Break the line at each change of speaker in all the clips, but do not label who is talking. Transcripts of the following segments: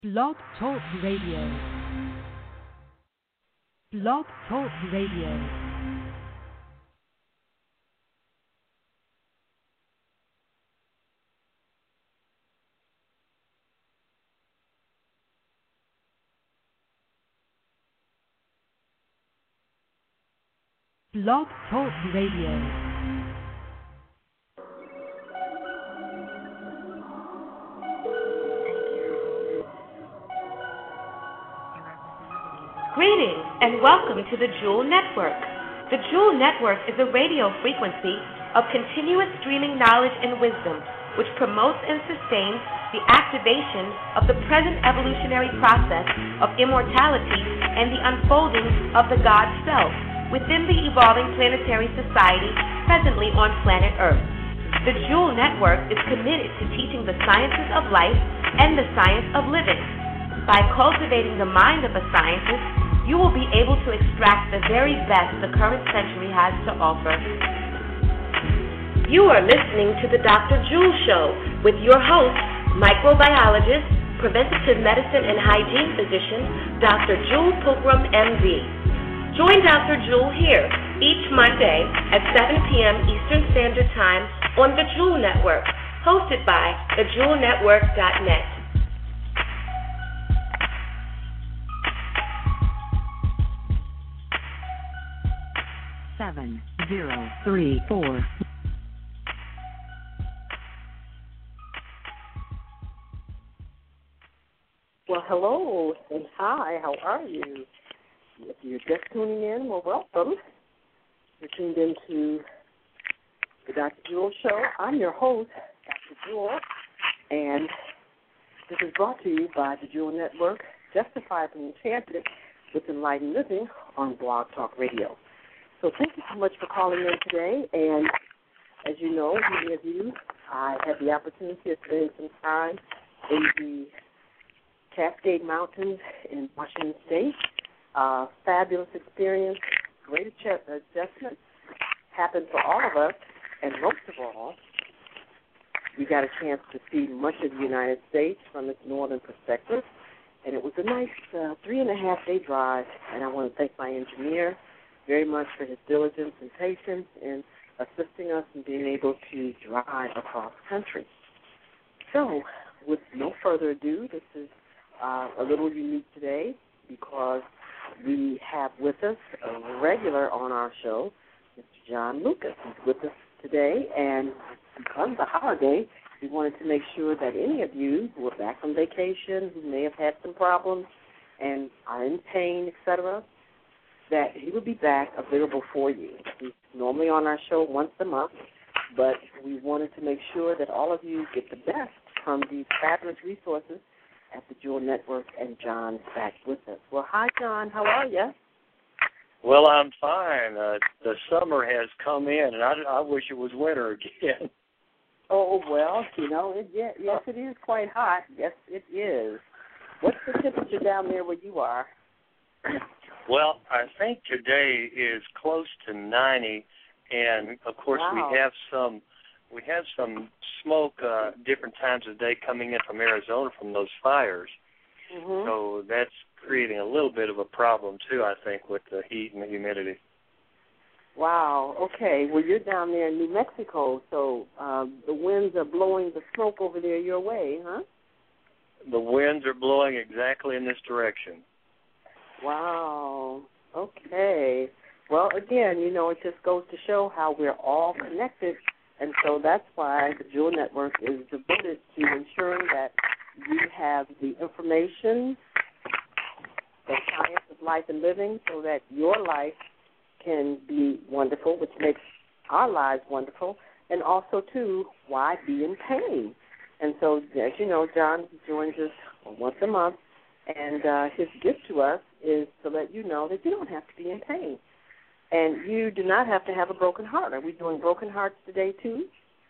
Blog Talk Radio. Blog Talk Radio. Blog Talk Radio.
Greetings and welcome to the Jewel Network. The Jewel Network is a radio frequency of continuous streaming knowledge and wisdom, which promotes and sustains the activation of the present evolutionary process of immortality and the unfolding of the God Self within the evolving planetary society presently on planet Earth. The Jewel Network is committed to teaching the sciences of life and the science of living. By cultivating the mind of a scientist, you will be able to extract the very best the current century has to offer. You are listening to the Dr. Jewel Show with your host, microbiologist, preventative medicine and hygiene physician, Dr. Jewel Pilgrim, MD. Join Dr. Jewel here each Monday at 7 p.m. Eastern Standard Time on the Jewel Network, hosted by thejewelnetwork.net.
7034.
Well, hello and hi. How are you? If you're just tuning in, well, welcome. You're tuned into the Dr. Jewel Show. I'm your host, Dr. Jewel, and this is brought to you by the Jewel Network, Justified and Enchanted with Enlightened Living on Blog Talk Radio. So thank you so much for calling in today. And as you know, many of you, I had the opportunity of spending some time in the Cascade Mountains in Washington State. Fabulous experience, great adjustment happened for all of us. And most of all, we got a chance to see much of the United States from its northern perspective. And it was a nice 3.5-day drive. And I want to thank my engineer very much for his diligence and patience in assisting us in being able to drive across country. So, with no further ado, this is a little unique today because we have with us a regular on our show, Mr. John Lucas. He's with us today, and because of the holiday, we wanted to make sure that any of you who are back from vacation, who may have had some problems and are in pain, etc., that he will be back available for you. He's normally on our show once a month, but we wanted to make sure that all of you get the best from these fabulous resources at the Jewel Network, and John is back with us. Well, hi, John. How are you?
Well, I'm fine. The summer has come in, and I wish it was winter again.
Oh, well, you know, yes, it is quite hot. Yes, it is. What's the temperature down there where you are?
Well, I think today is close to 90, and of course
wow.
we have some smoke different times of day coming in from Arizona from those fires.
Mm-hmm.
So that's creating a little bit of a problem too, I think, with the heat and the humidity.
Wow. Okay. Well, you're down there in New Mexico, so the winds are blowing the smoke over there your way, huh?
The winds are blowing exactly in this direction.
Wow. Okay. Well, again, you know, it just goes to show how we're all connected, and so that's why the Jewel Network is devoted to ensuring that you have the information, the science of life and living, so that your life can be wonderful, which makes our lives wonderful, and also, too, why be in pain? And so, as you know, John joins us once a month, and his gift to us is to let you know that you don't have to be in pain. And you do not have to have a broken heart. Are we doing broken hearts today, too?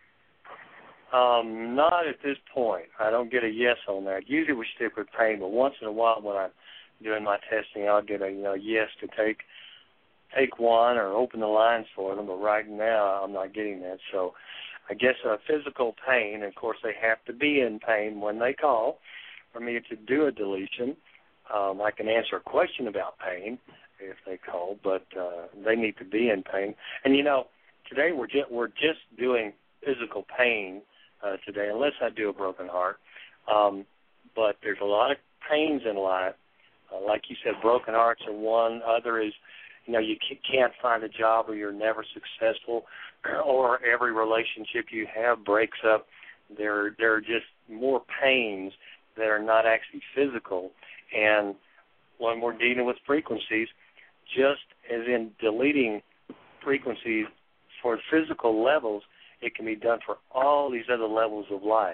Not at this point. I don't get a yes on that. Usually we stick with pain, but once in a while when I'm doing my testing, I'll get a yes to take one or open the lines for them, but right now I'm not getting that. So I guess physical pain, of course they have to be in pain when they call, for me to do a deletion. I can answer a question about pain if they call, but they need to be in pain. And, today we're just doing physical pain today, unless I do a broken heart. But there's a lot of pains in life. Like you said, broken hearts are one. Other is, you can't find a job or you're never successful, or every relationship you have breaks up. There are just more pains that are not actually physical. And when we're dealing with frequencies, just as in deleting frequencies for physical levels, it can be done for all these other levels of life.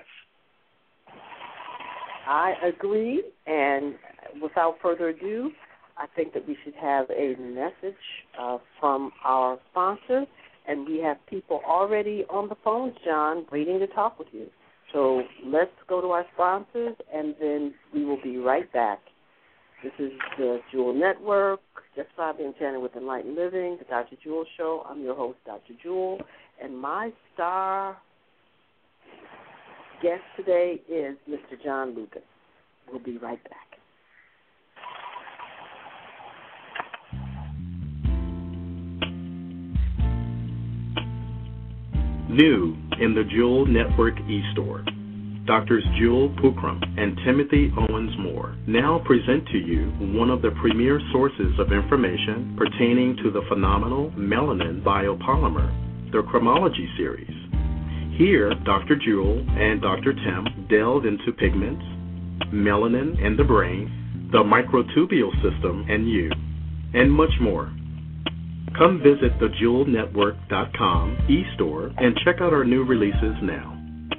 I agree, and without further ado, I think that we should have a message from our sponsor, and we have people already on the phone, John, waiting to talk with you. So let's go to our sponsors, and then we will be right back. This is the Jewel Network, Justify Being Enchanted with Enlightened Living, the Dr. Jewel Show. I'm your host, Dr. Jewel, and my star guest today is Mr. John Lucas. We'll be right back.
New in the Jewel Network eStore, Drs. Jewel Pookrum and Timothy Owens Moore now present to you one of the premier sources of information pertaining to the phenomenal melanin biopolymer, the Chromology series. Here, Dr. Jewel and Dr. Tim delve into pigments, melanin and the brain, the microtubule system and you, and much more. Come visit thejewelnetwork.com e-store and check out our new releases now.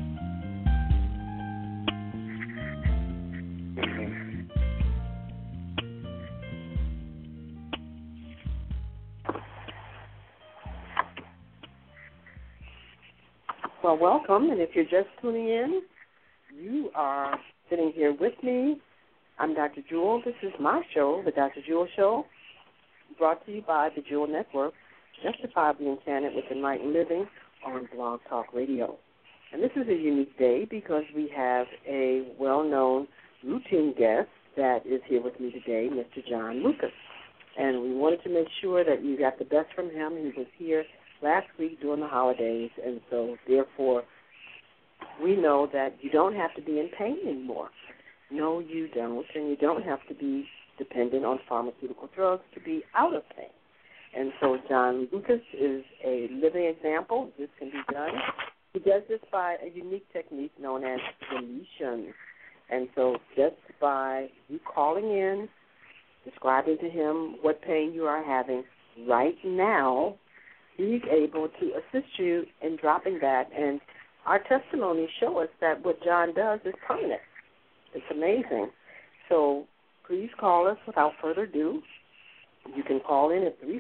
Well, welcome, and if you're just tuning in, you are sitting here with me. I'm Dr. Jewel. This is my show, The Dr. Jewel Show, brought to you by the Jewel Network, Justify Being Enchanted with Enlightened Living on Blog Talk Radio. And this is a unique day because we have a well-known routine guest that is here with me today, Mr. John Lucas. And we wanted to make sure that you got the best from him. He was here last week during the holidays, and so therefore we know that you don't have to be in pain anymore. No, you don't, and you don't have to be dependent on pharmaceutical drugs to be out of pain. And so John Lucas is a living example. This can be done. He does this by a unique technique known as deletion. And so just by you calling in, describing to him what pain you are having right now, he's able to assist you in dropping that. And our testimonies show us that what John does is permanent. It's amazing. So please call us without further ado. You can call in at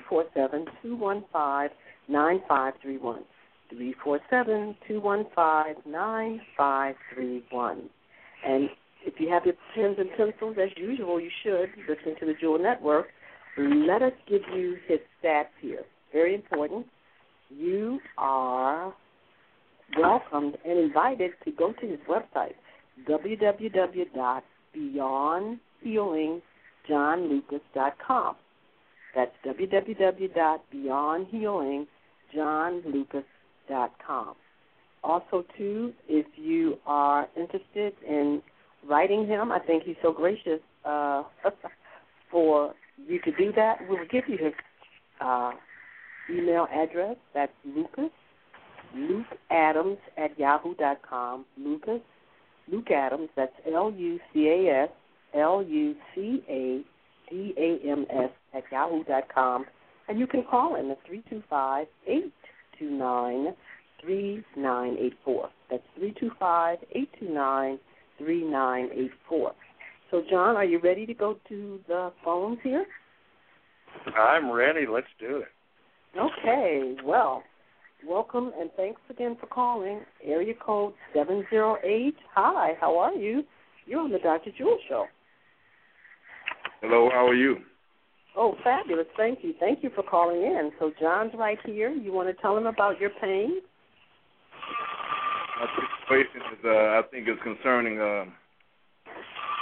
347-215-9531. 347-215-9531. And if you have your pens and pencils, as usual, you should listen to the Jewel Network. Let us give you his stats here. Very important. You are welcomed and invited to go to his website, www.beyondhealingjohnlucas.com. That's www.beyondhealingjohnlucas.com. Also, too, if you are interested in writing him, I think he's so gracious for you to do that. We'll give you his email address. That's LukeAdams@yahoo.com. Luke Adams, that's LucasLucadams@yahoo.com. And you can call him at 325-829-3984. That's 325-829-3984. So, John, are you ready to go to the phones here?
I'm ready. Let's do it.
Okay. Well, welcome and thanks again for calling. Area code 708. Hi, how are you? You're on the Dr. Jewel Show.
Hello, how are you?
Oh, fabulous. Thank you. Thank you for calling in. So John's right here. You want to tell him about your pain?
My situation is, I think, is concerning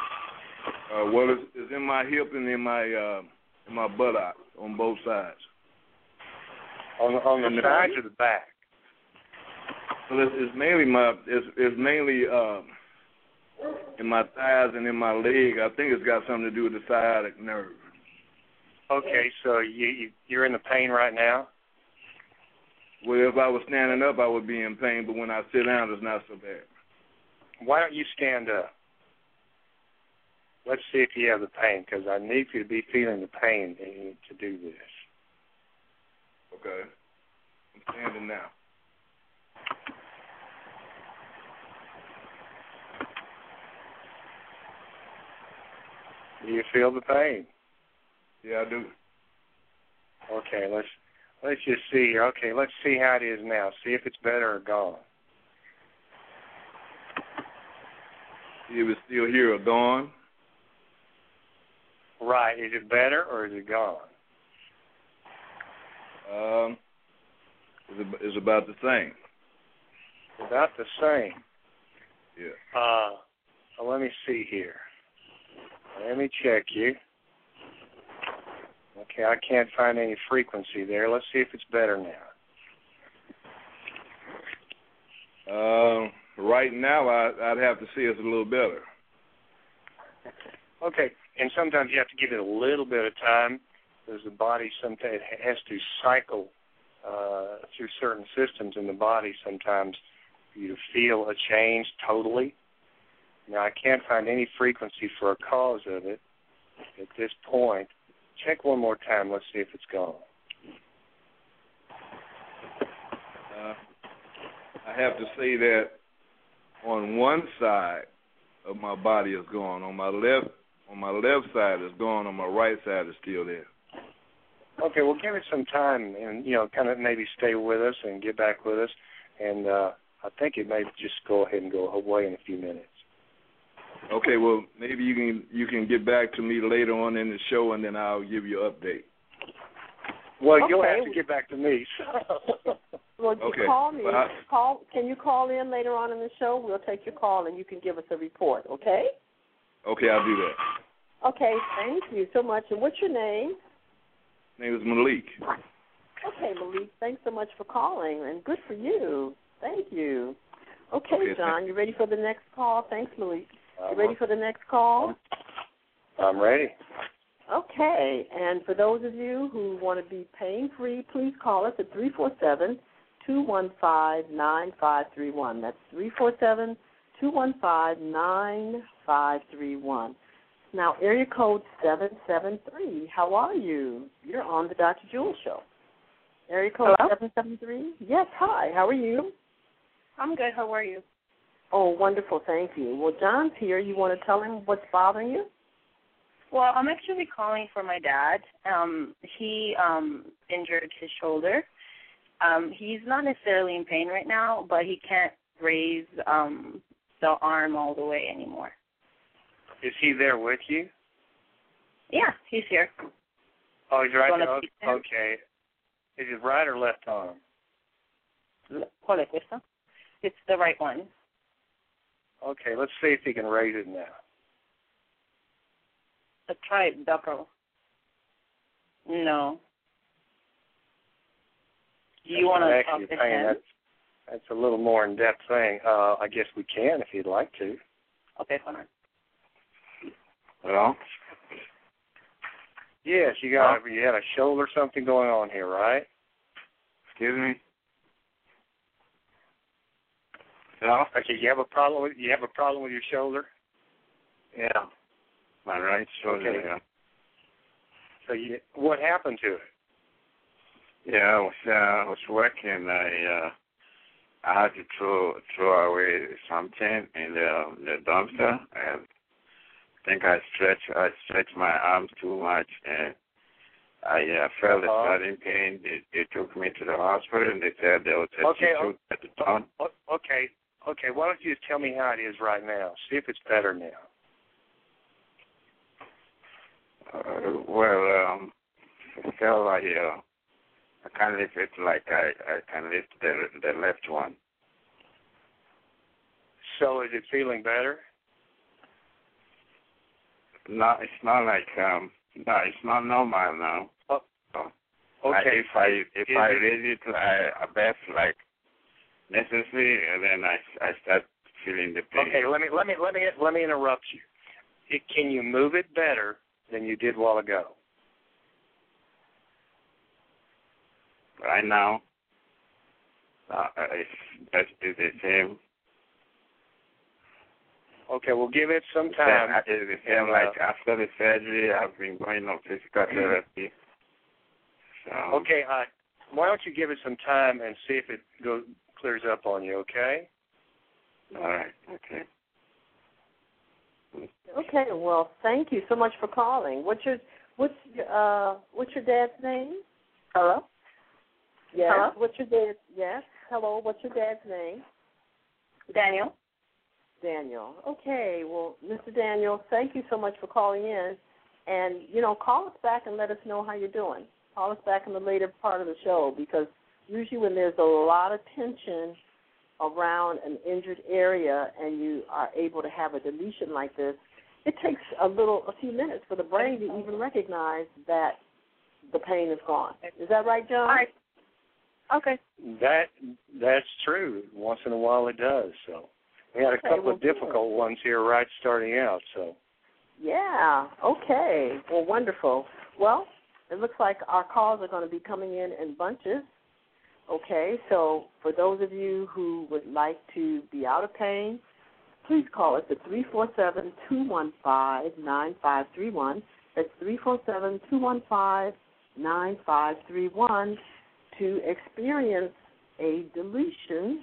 Well, it's in my hip and in my buttock on both sides.
On the sides or the back?
Well, it's mainly in my thighs and in my leg. I think it's got something to do with the sciatic nerve.
Okay, so you're in the pain right now?
Well, if I was standing up, I would be in pain, but when I sit down, it's not so bad.
Why don't you stand up? Let's see if you have the pain, because I need you to be feeling the pain to do this.
Okay. I'm standing now.
Do you feel the pain?
Yeah, I do.
Okay, let's just see here. Okay, let's see how it is now. See if it's better or gone.
See if it's still here or gone.
Right. Is it better or is it gone?
It's about the same.
About the same.
Yeah.
Well, let me see here. Let me check you. Okay, I can't find any frequency there. Let's see if it's better now.
Right now, I'd have to say it's a little better.
Okay, and sometimes you have to give it a little bit of time because the body sometimes has to cycle through certain systems in the body sometimes for you to feel a change totally. Now, I can't find any frequency for a cause of it at this point. Check one more time. Let's see if it's gone.
I have to say that on one side of my body is gone. On my left side is gone. On my right side is still there.
Okay, well, give it some time and, kind of maybe stay with us and get back with us. And I think it may just go ahead and go away in a few minutes.
Okay, well, maybe you can get back to me later on in the show, and then I'll give you an update.
Well, okay. You'll have to get back to me.
Well,
okay.
Call me. Can you call in later on in the show? We'll take your call, and you can give us a report, okay?
Okay, I'll do that.
Okay, thank you so much. And what's your name?
My name is Malik.
Okay, Malik, thanks so much for calling, and good for you. Thank you. Okay, John, you ready for the next call? Thanks, Malik. You ready for the next call?
I'm ready.
Okay, and for those of you who want to be pain-free, please call us at 347-215-9531. That's 347-215-9531. Now, area code 773. How are you? You're on the Dr. Jewel Show. Area code 773? Yes, hi. How are you?
I'm good. How are you?
Oh, wonderful. Thank you. Well, John's here. You want to tell him what's bothering you?
Well, I'm actually calling for my dad. He injured his shoulder. He's not necessarily in pain right now, but he can't raise the arm all the way anymore.
Is he there with you?
Yeah, he's here.
Oh, he's right there. Okay. Is it right or left arm?
¿Cuál es esta? It's the right one.
Okay, let's see if he can raise it now.
Try it, Doctor. No. Do you want to talk to him?
That's a little more in-depth thing. I guess we can if you'd like to.
Okay, hold on.
Hello?
Yes, you had a shoulder something going on here, right?
Excuse me?
Hello? Okay, you have a problem with your shoulder?
Yeah. My right shoulder.
Okay.
Yeah.
So what happened to it?
Yeah, I was working. I had to throw away something in the dumpster. I think I stretched my arms too much, and I felt a sudden pain. They took me to the hospital, and they said there was a tissue at the bone.
Okay. Why don't you just tell me how it is right now? See if it's better now.
I felt like I can't lift it like I can lift the left one.
So is it feeling better?
No, it's not like no, it's not normal now.
Oh,
So,
okay.
If I raise it above like necessary, and then I start feeling the pain.
Okay, let me interrupt you. Can you move it better than you did a while ago?
Right now, it's the same.
Okay, we'll give it some time.
It's the same. Like after the surgery, I've been going on physical therapy. So.
Okay, why don't you give it some time and see if it clears up on you? Okay.
All right. Okay.
Okay. Well, thank you so much for calling. What's your dad's name?
Hello?
Yes.
Hello?
What's your dad's? Yes. Hello. What's your dad's name?
Daniel.
Daniel. Okay. Well, Mr. Daniel, thank you so much for calling in. And, call us back and let us know how you're doing. Call us back in the later part of the show, because usually when there's a lot of tension around an injured area and you are able to have a deletion like this, it takes a few minutes for the brain to even recognize that the pain is gone. Is that right, John?
All right. Okay.
That's true. Once in a while it does. So we had a couple of difficult ones here right starting out. So. Yeah.
Okay. Well, wonderful. Well, it looks like our calls are going to be coming in bunches. Okay, so for those of you who would like to be out of pain, please call us at 347-215-9531. That's 347-215-9531 to experience a deletion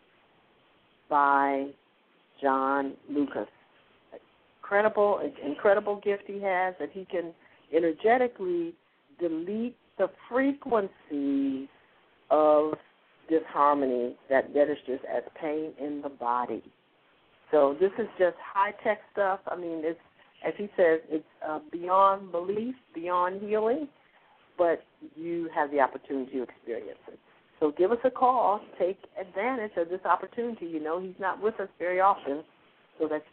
by John Lucas. Incredible gift he has, that he can energetically delete the frequencies of disharmony that registers as pain in the body. So this is just high-tech stuff. I mean, it's, as he says, it's beyond belief, beyond healing, but you have the opportunity to experience it. So give us a call. Take advantage of this opportunity. He's not with us very often. So that's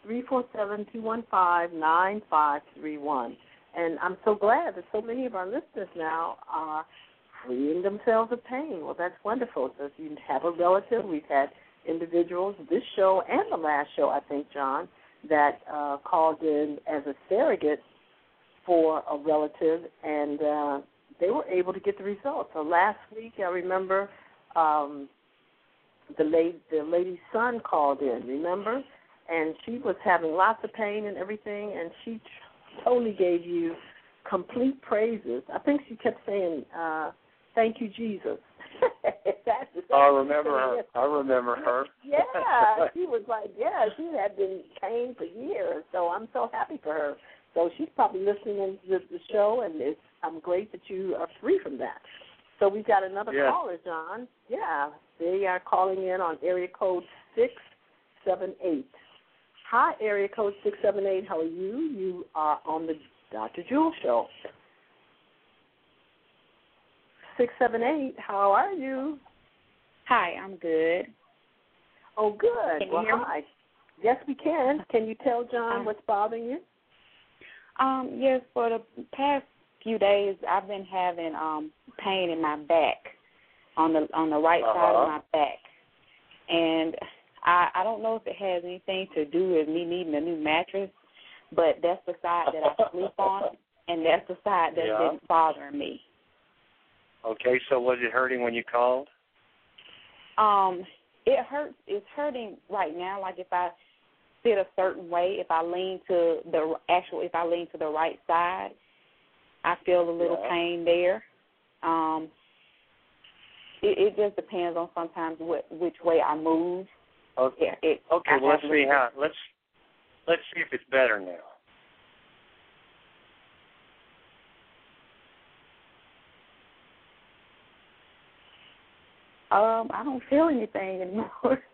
347-215-9531. And I'm so glad that so many of our listeners now are freeing themselves of pain. Well, that's wonderful. So if you have a relative, we've had individuals this show and the last show, I think, John, that called in as a surrogate for a relative, and they were able to get the results. So last week, I remember the lady's son called in, remember? And she was having lots of pain and everything, and she totally gave you complete praises. I think she kept saying, thank you, Jesus.
I remember her.
Yeah, she was like, she had been in pain for years, so I'm so happy for her. So she's probably listening to the show, and I'm great that you are free from that. So we've got another caller, John. Yeah, they are calling in on area code 678. Hi, area code 678. How are you? You are on the Dr. Jewel Show. 678. How are you?
Hi, I'm good.
Oh, good.
Can you hear me?
Hi. Yes, we can. Can you tell John what's bothering you?
Yes, for the past few days, I've been having pain in my back, on the right side of my back, and I don't know if it has anything to do with me needing a new mattress, but that's the side that I sleep on, and that's the side that's been bothering me.
Okay, so was it hurting when you called?
It hurts. It's hurting right now. Like if I sit a certain way, if I lean to the right side, I feel a little pain there. It just depends on sometimes which way I move.
Okay. Well, let's see let's see if it's better now.
I don't feel anything anymore.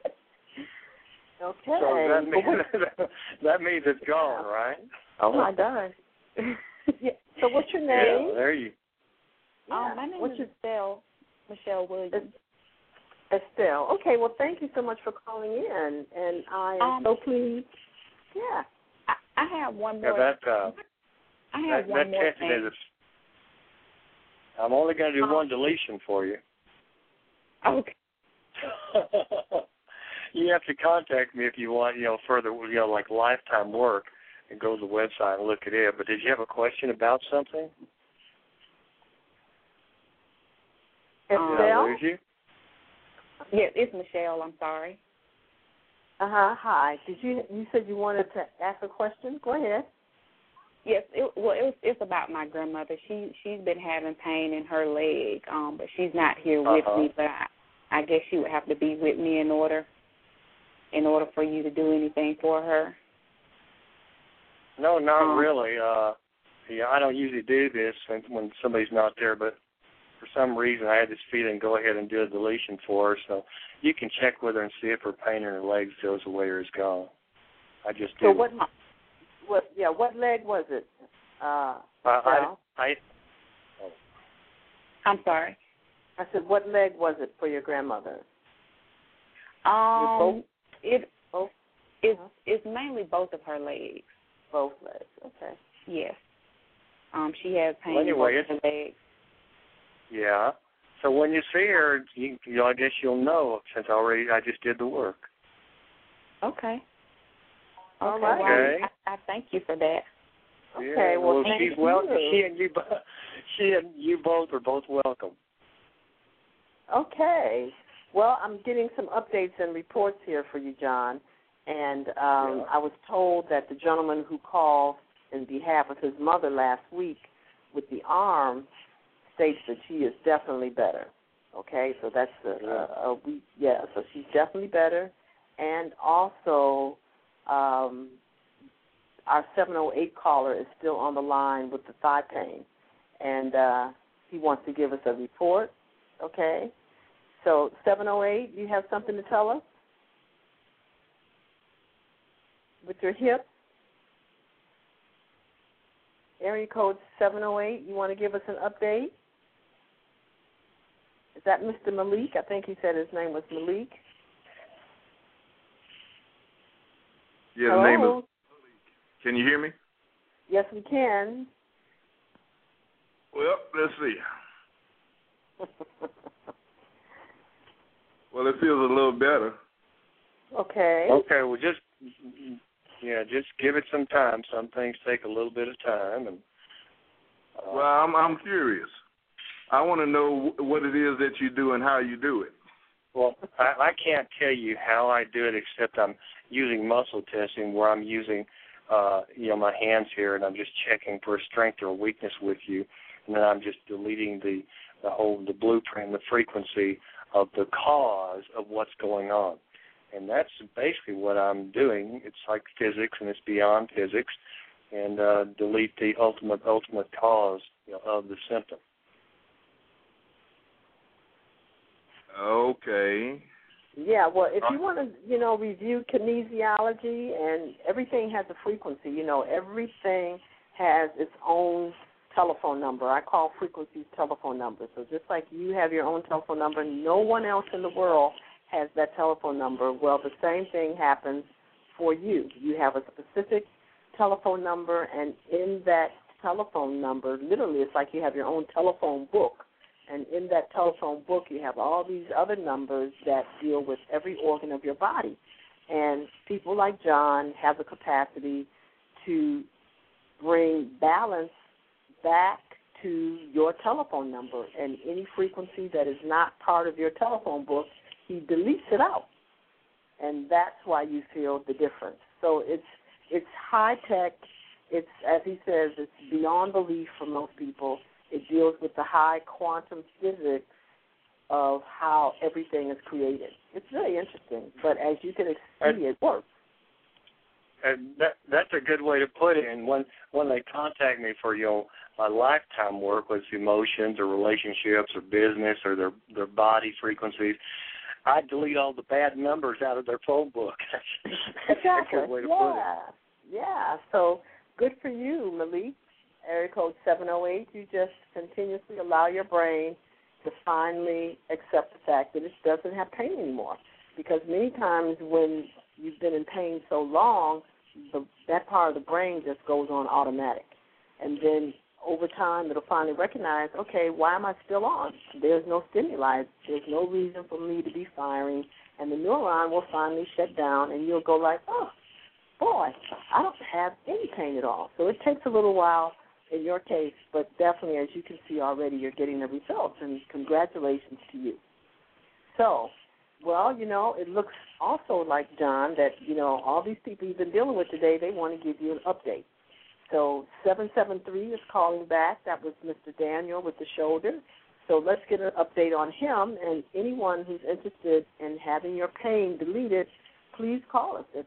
Okay.
So that means it's gone, right?
Oh my God.
So what's your name?
Yeah, there you.
My name is Estelle Michelle Williams.
Estelle. Okay. Well, thank you so much for calling in, and I am so pleased. Yeah.
I have one more. I have one more thing.
I'm only going to do one deletion for you.
Okay.
You have to contact me if you want, further, like lifetime work, and go to the website and look at it. But did you have a question about something?
Did
I lose you?
Yes, it's Michelle. I'm sorry.
Hi. You said you wanted to ask a question? Go ahead.
Yes. It's about my grandmother. She's been having pain in her leg, but she's not here with me. But I guess she would have to be with me in order for you to do anything for her.
No, not really. I don't usually do this when somebody's not there, but for some reason I had this feeling go ahead and do a deletion for her. So you can check with her and see if her pain in her legs goes away or is gone. I just do.
So what leg was it?
I'm sorry.
I said, what leg was it for your grandmother?
It's mainly both of her legs.
Both legs, okay.
Yes. She has pain
in both
her legs.
Yeah. So when you see her, I guess you'll know since I just did the work.
Okay.
All right.
Well, I thank you for that.
Okay.
Yeah, well, she's welcome. She and you both are both welcome.
Okay. Well, I'm getting some updates and reports here for you, John. And I was told that the gentleman who called in behalf of his mother last week with the arm states that she is definitely better. Okay, so that's so she's definitely better. And also, our 708 caller is still on the line with the thigh pain, and he wants to give us a report. Okay, so 708, you have something to tell us with your hip? Area code 708, you want to give us an update? Is that Mr. Malik? I think he said his name was Malik.
Yeah, the name is. Can you hear me?
Yes, we can.
Well, let's see. Well, it feels a little better.
Okay.
Okay, well, just give it some time. Some things take a little bit of time. And
well, I'm curious. I want to know what it is that you do and how you do it.
Well, I can't tell you how I do it except I'm using muscle testing where I'm using, my hands here and I'm just checking for a strength or a weakness with you, and then I'm just deleting the blueprint, the frequency of the cause of what's going on. And that's basically what I'm doing. It's like physics, and it's beyond physics, and delete the ultimate cause of the symptom.
Okay.
Yeah, well, if you want to, review kinesiology, and everything has a frequency. Everything has its own telephone number. I call frequencies telephone numbers. So just like you have your own telephone number, no one else in the world has that telephone number. Well, the same thing happens for you. You have a specific telephone number, and in that telephone number, literally it's like you have your own telephone book. And in that telephone book, you have all these other numbers that deal with every organ of your body. And people like John have the capacity to bring balance back to your telephone number. And any frequency that is not part of your telephone book, he deletes it out. And that's why you feel the difference. So it's high tech. It's, as he says, it's beyond belief for most people. It deals with the high quantum physics of how everything is created. It's really interesting, but as you can see, it works.
And that's a good way to put it. And when they contact me for my lifetime work with emotions or relationships or business or their body frequencies, I delete all the bad numbers out of their phone book. That's
exactly.
a good way to put it.
Yeah. So good for you, Malik. Area code 708, you just continuously allow your brain to finally accept the fact that it doesn't have pain anymore. Because many times when you've been in pain so long, that part of the brain just goes on automatic. and then over time it'll finally recognize, okay, why am I still on? There's no stimuli. There's no reason for me to be firing, and the neuron will finally shut down, and you'll go like, oh, boy, I don't have any pain at all. So it takes a little while in your case, but definitely, as you can see already, you're getting the results, and congratulations to you. So, well, it looks also like, John, that, all these people you've been dealing with today, they want to give you an update. So 773 is calling back. That was Mr. Daniel with the shoulder. So let's get an update on him, and anyone who's interested in having your pain deleted, please call us at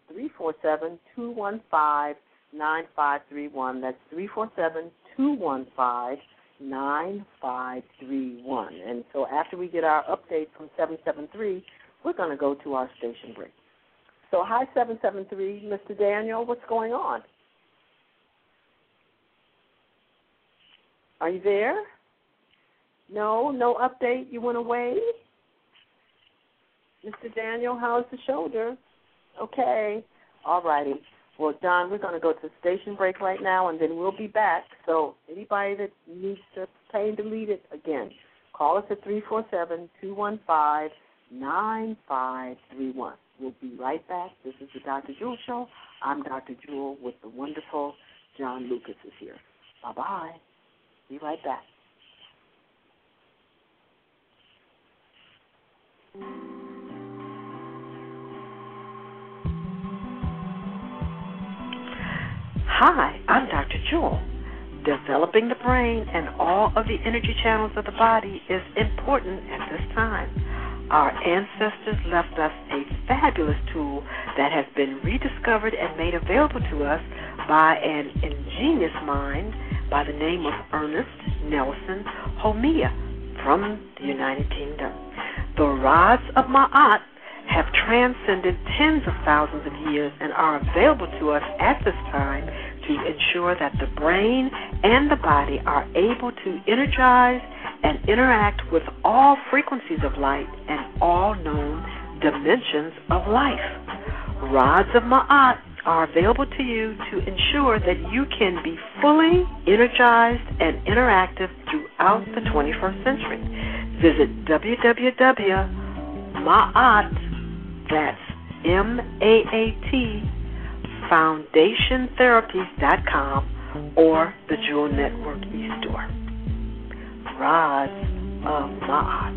347-215-9531. That's 347-215-9531. And so after we get our update from 773, we're going to go to our station break. So hi, 773, Mr. Daniel, what's going on? Are you there? No update? You went away? Mr. Daniel, how's the shoulder? Okay. All righty. Well, John, we're going to go to station break right now, and then we'll be back. So anybody that needs to pain deleted, again, call us at 347-215-9531. We'll be right back. This is the Dr. Jewel Show. I'm Dr. Jewel with the wonderful John Lucas is here. Bye-bye. Be right back.
Hi, I'm Dr. Jewel. Developing the brain and all of the energy channels of the body is important at this time. Our ancestors left us a fabulous tool that has been rediscovered and made available to us by an ingenious mind by the name of Ernest Nelson Homia from the United Kingdom. The rods of Ma'at have transcended tens of thousands of years and are available to us at this time to ensure that the brain and the body are able to energize and interact with all frequencies of light and all known dimensions of life. Rods of Ma'at are available to you to ensure that you can be fully energized and interactive throughout the 21st century. Visit www.Ma'at, that's M-A-A-T, FoundationTherapies.com or the Jewel Network eStore. Rods of Ma'at.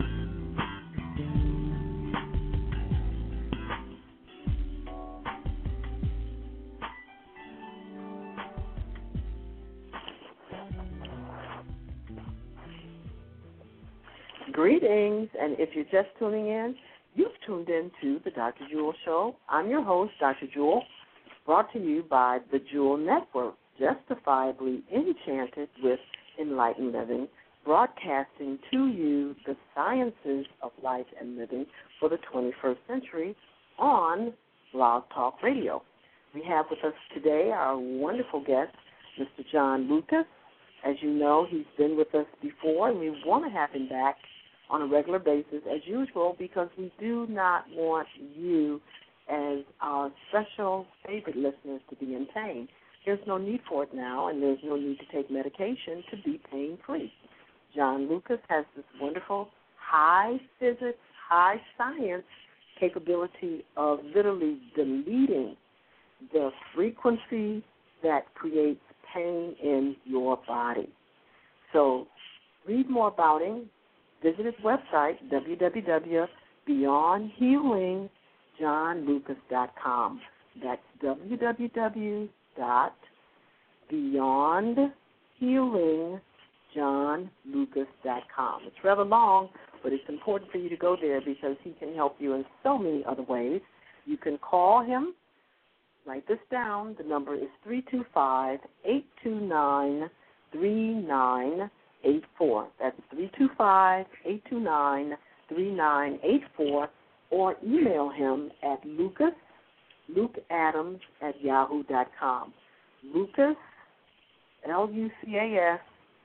Greetings, and if you're just tuning in, you've tuned in to the Dr. Jewel Show. I'm your host, Dr. Jewel, brought to you by the Jewel Network, justifiably enchanted with enlightened living, broadcasting to you the sciences of life and living for the 21st century on Blog Talk Radio. We have with us today our wonderful guest, Mr. John Lucas. As you know, he's been with us before, and we want to have him back on a regular basis as usual because we do not want you as our special favorite listeners to be in pain. There's no need for it now, and there's no need to take medication to be pain-free. John Lucas has this wonderful high physics, high science capability of literally deleting the frequency that creates pain in your body. So read more about him. Visit his website, www.beyondhealingjohnlucas.com. That's www.beyondhealingjohnlucas.com. It's rather long, but it's important for you to go there because he can help you in so many other ways. You can call him. Write this down. The number is 325-829-3984. That's 325-829-3984. Or email him at lukeadams @yahoo.com. Lucas, Lucas,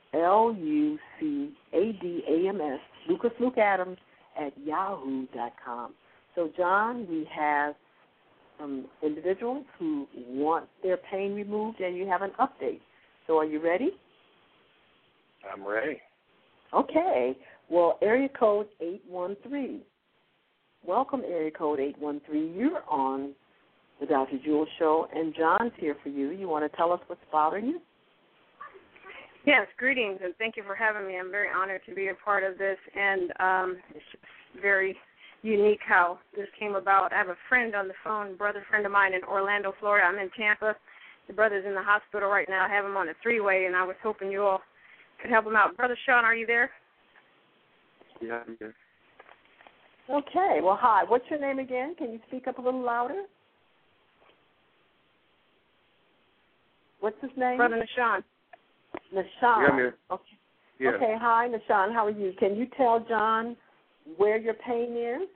Lucadams, Lucas @yahoo.com. So, John, we have some individuals who want their pain removed, and you have an update. So are you ready?
I'm ready.
Okay. Well, area code 813. Welcome, area code 813. You're on the Dr. Jewel Show, and John's here for you. You want to tell us what's bothering you?
Yes, greetings, and thank you for having me. I'm very honored to be a part of this, and it's just very unique how this came about. I have a friend on the phone, brother friend of mine in Orlando, Florida. I'm in Tampa. The brother's in the hospital right now. I have him on a three-way, and I was hoping you all could help him out. Brother Sean, are you there?
Yeah, I'm here.
Okay. Well, hi. What's your name again? Can you speak up a little louder? What's his name?
Brother Nashawn.
Nashawn.
Yeah, I'm here.
Okay.
Yeah.
Okay. Hi, Nashawn. How are you? Can you tell John where your pain is?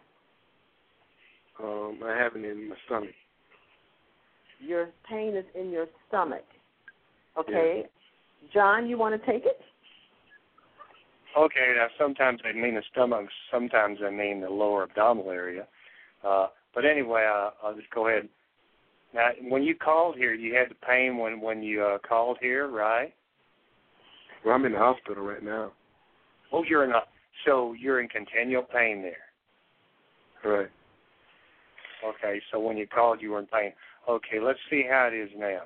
I have it in my stomach.
Your pain is in your stomach. Okay. Yeah. John, you want to take it?
Okay, now sometimes I mean the stomach, sometimes I mean the lower abdominal area. But anyway, I'll just go ahead. Now, when you called here, you had the pain when you called here, right?
Well, I'm in the hospital right now.
Oh, so you're in continual pain there.
Right.
Okay, so when you called, you were in pain. Okay, let's see how it is now.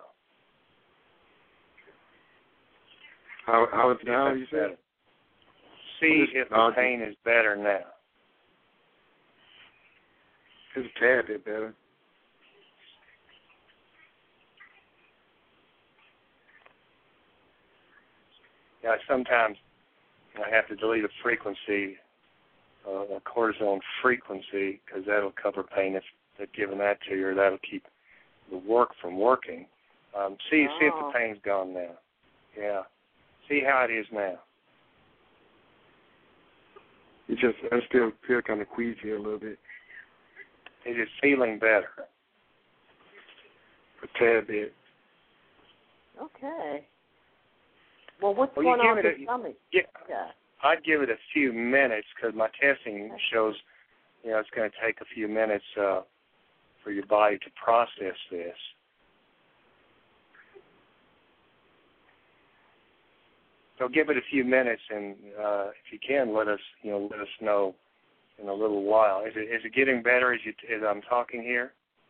How is it now, you said?
See if the pain is better now.
It's a tad bit better.
Yeah, sometimes I have to delete a frequency, a cortisone frequency, because that'll cover pain if they're giving that to you, or that'll keep the work from working. See if the pain's gone now. Yeah. See how it is now.
I still feel kind of queasy a little bit.
It is feeling better.
A tad bit. Okay. Well, what's going on with your stomach?
Yeah. I'd give it a few minutes because my testing shows, it's going to take a few minutes for your body to process this. So give it a few minutes, and if you can, let us know in a little while. Is it getting better as I'm talking here?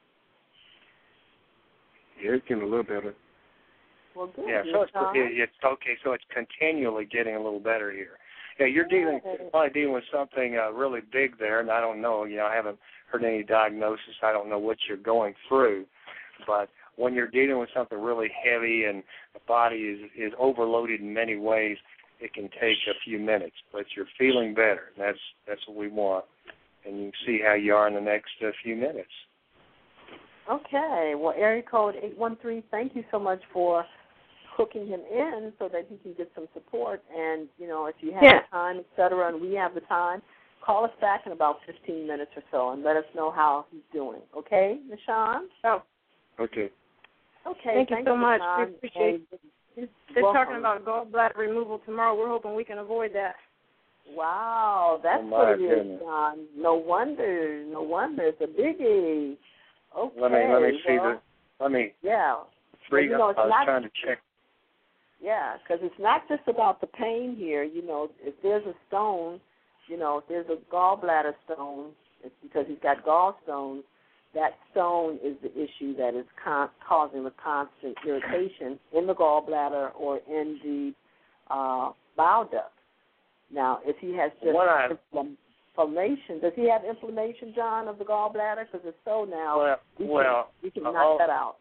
Yeah, it's getting a little better.
Well, good.
Yeah, so it's okay. So it's continually getting a little better here. Yeah, you're probably dealing with something really big there, and I don't know. I haven't heard any diagnosis. I don't know what you're going through, but when you're dealing with something really heavy and the body is overloaded in many ways, it can take a few minutes. But you're feeling better. That's what we want, and you can see how you are in the next few minutes.
Okay. Well, area code 813. Thank you so much for hooking him in so that he can get some support. And if you have the time, et cetera, and we have the time, call us back in about 15 minutes or so and let us know how he's doing. Okay, Nashawn?
Oh.
Okay.
Okay.
Thank you so much.
Nashawn.
We appreciate it. They're talking about gallbladder removal tomorrow. We're hoping we can avoid that.
Wow, that's what it is, John. No wonder. It's a biggie. Okay.
Let me see
Yeah.
I was trying to check.
Yeah, because it's not just about the pain here. If there's a stone, if there's a gallbladder stone, it's because he's got gallstones. That stone is the issue that is causing the constant irritation in the gallbladder or in the bile duct. Now, if he has just inflammation, does he have inflammation, John, of the gallbladder? Because if so, now we can knock that out.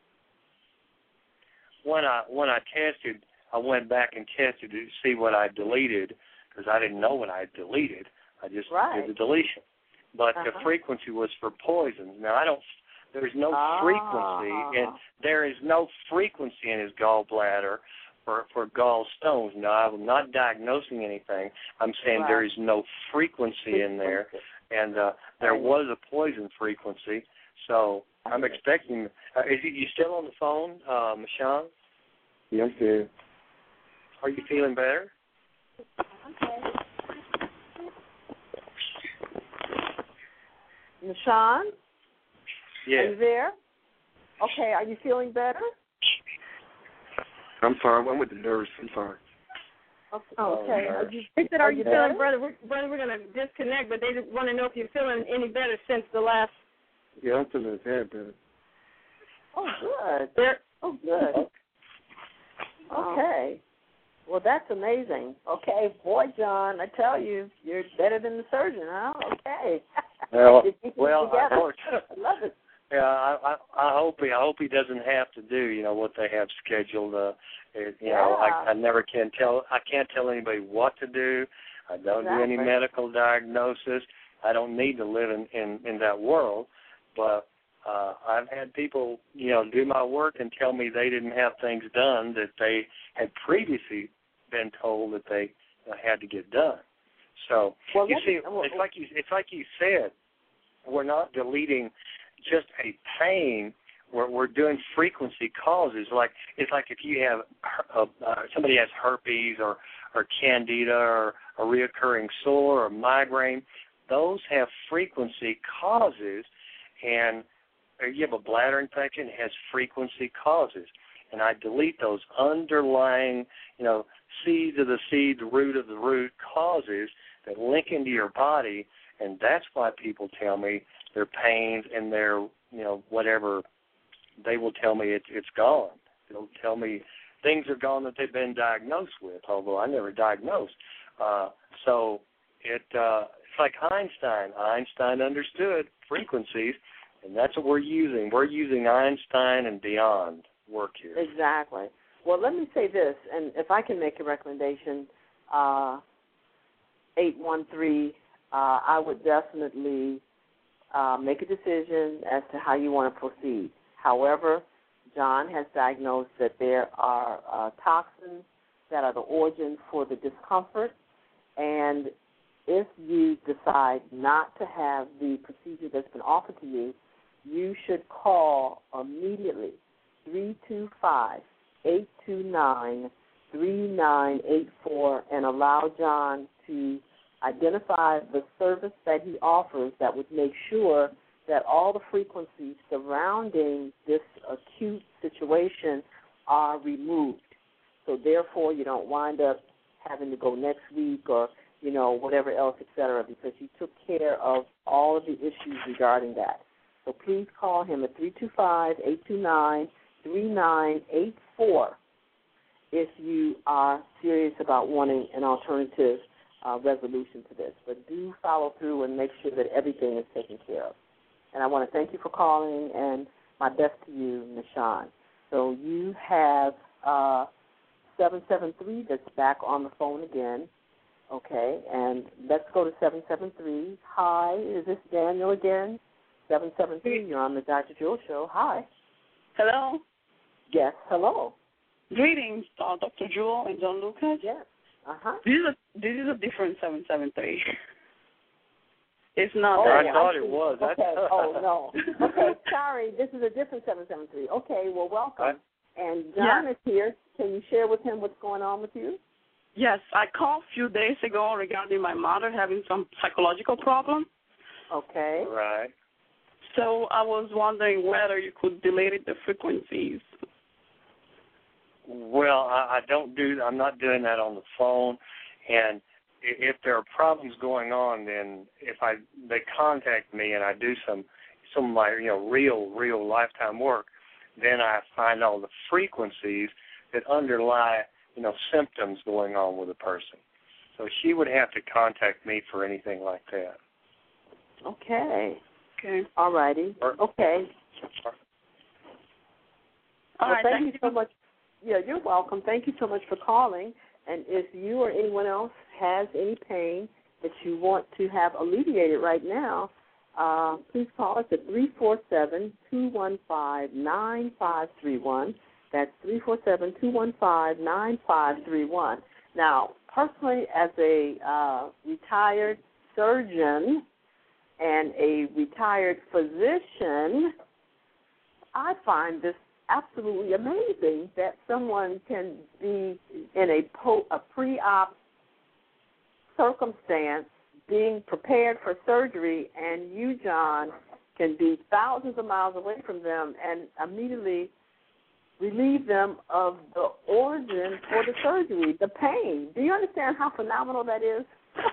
When I tested, I went back and tested to see what I deleted because I didn't know what I deleted. I just did the deletion. But the frequency was for poisons. Now there's no frequency, and there is no frequency in his gallbladder for gallstones. Now I'm not diagnosing anything. I'm saying there is no frequency in there, and there was a poison frequency. So I'm expecting. Is you still on the phone, Michonne?
Yes, sir.
Are you feeling better?
Okay. Nashawn?
Yeah.
Are you there? Okay, are you feeling better?
I'm sorry. I'm with the nurse. I'm sorry.
Okay. They said, "Are you feeling, brother? We're going to disconnect, but they just want to know if you're feeling any better since the last."
Yeah, I'm feeling better.
Oh, good. Oh, good. Okay. Well, that's amazing. Okay, boy, John, I tell you, you're better than the surgeon, huh? Okay.
Well,
I love it.
Yeah, I hope he doesn't have to do what they have scheduled. I can't tell anybody what to do. I don't do any medical diagnosis. I don't need to live in that world. But I've had people do my work and tell me they didn't have things done that they had previously been told that they had to get done. So it's like you said, we're not deleting just a pain. We're doing frequency causes. It's like if you have somebody has herpes or candida or a reoccurring sore or migraine, those have frequency causes, and you have a bladder infection, it has frequency causes. And I delete those underlying, seeds of the seed, the root of the root causes that link into your body, and that's why people tell me their pains and their, whatever, they will tell me it's gone. They'll tell me things are gone that they've been diagnosed with, although I never diagnosed. So it's like Einstein. Einstein understood frequencies, and that's what we're using. We're using Einstein and beyond work here.
Exactly. Well, let me say this, and if I can make a recommendation, 813, I would definitely make a decision as to how you want to proceed. However, John has diagnosed that there are toxins that are the origin for the discomfort, and if you decide not to have the procedure that's been offered to you, you should call immediately 325-829-3984 and allow John to identify the service that he offers that would make sure that all the frequencies surrounding this acute situation are removed. So therefore, you don't wind up having to go next week or, whatever else, et cetera, because you took care of all of the issues regarding that. So please call him at 325-829-3984 if you are serious about wanting an alternative resolution to this. But do follow through and make sure that everything is taken care of. And I want to thank you for calling, and my best to you, Nishan. So you have 773 that's back on the phone again. Okay, and let's go to 773. Hi, is this Daniel again? 773, you're on the Dr. Jewel Show. Hi.
Hello.
Yes, hello.
Greetings, Dr. Jewel and John Lucas.
Yes. Uh-huh.
This is a different 773. It's not.
I thought it was.
Okay. Oh, no. Okay, sorry. This is a different 773. Okay, well, welcome. And John is here. Can you share with him what's going on with you?
Yes, I called a few days ago regarding my mother having some psychological problem.
Okay.
Right.
So I was wondering whether you could delete the frequencies.
Well, I'm not doing that on the phone, and if there are problems going on, then they contact me and I do some of my real lifetime work, then I find all the frequencies that underlie symptoms going on with a person. So she would have to contact me for anything like that.
Okay.
Okay.
All righty. Okay.
All right.
Thank you so much. Yeah, you're welcome. Thank you so much for calling. And if you or anyone else has any pain that you want to have alleviated right now, please call us at 347-215-9531. That's 347-215-9531. Now, personally, as a retired surgeon and a retired physician, I find this absolutely amazing that someone can be in a pre-op circumstance, being prepared for surgery, and you, John, can be thousands of miles away from them and immediately relieve them of the origin for the surgery, the pain. Do you understand how phenomenal that is?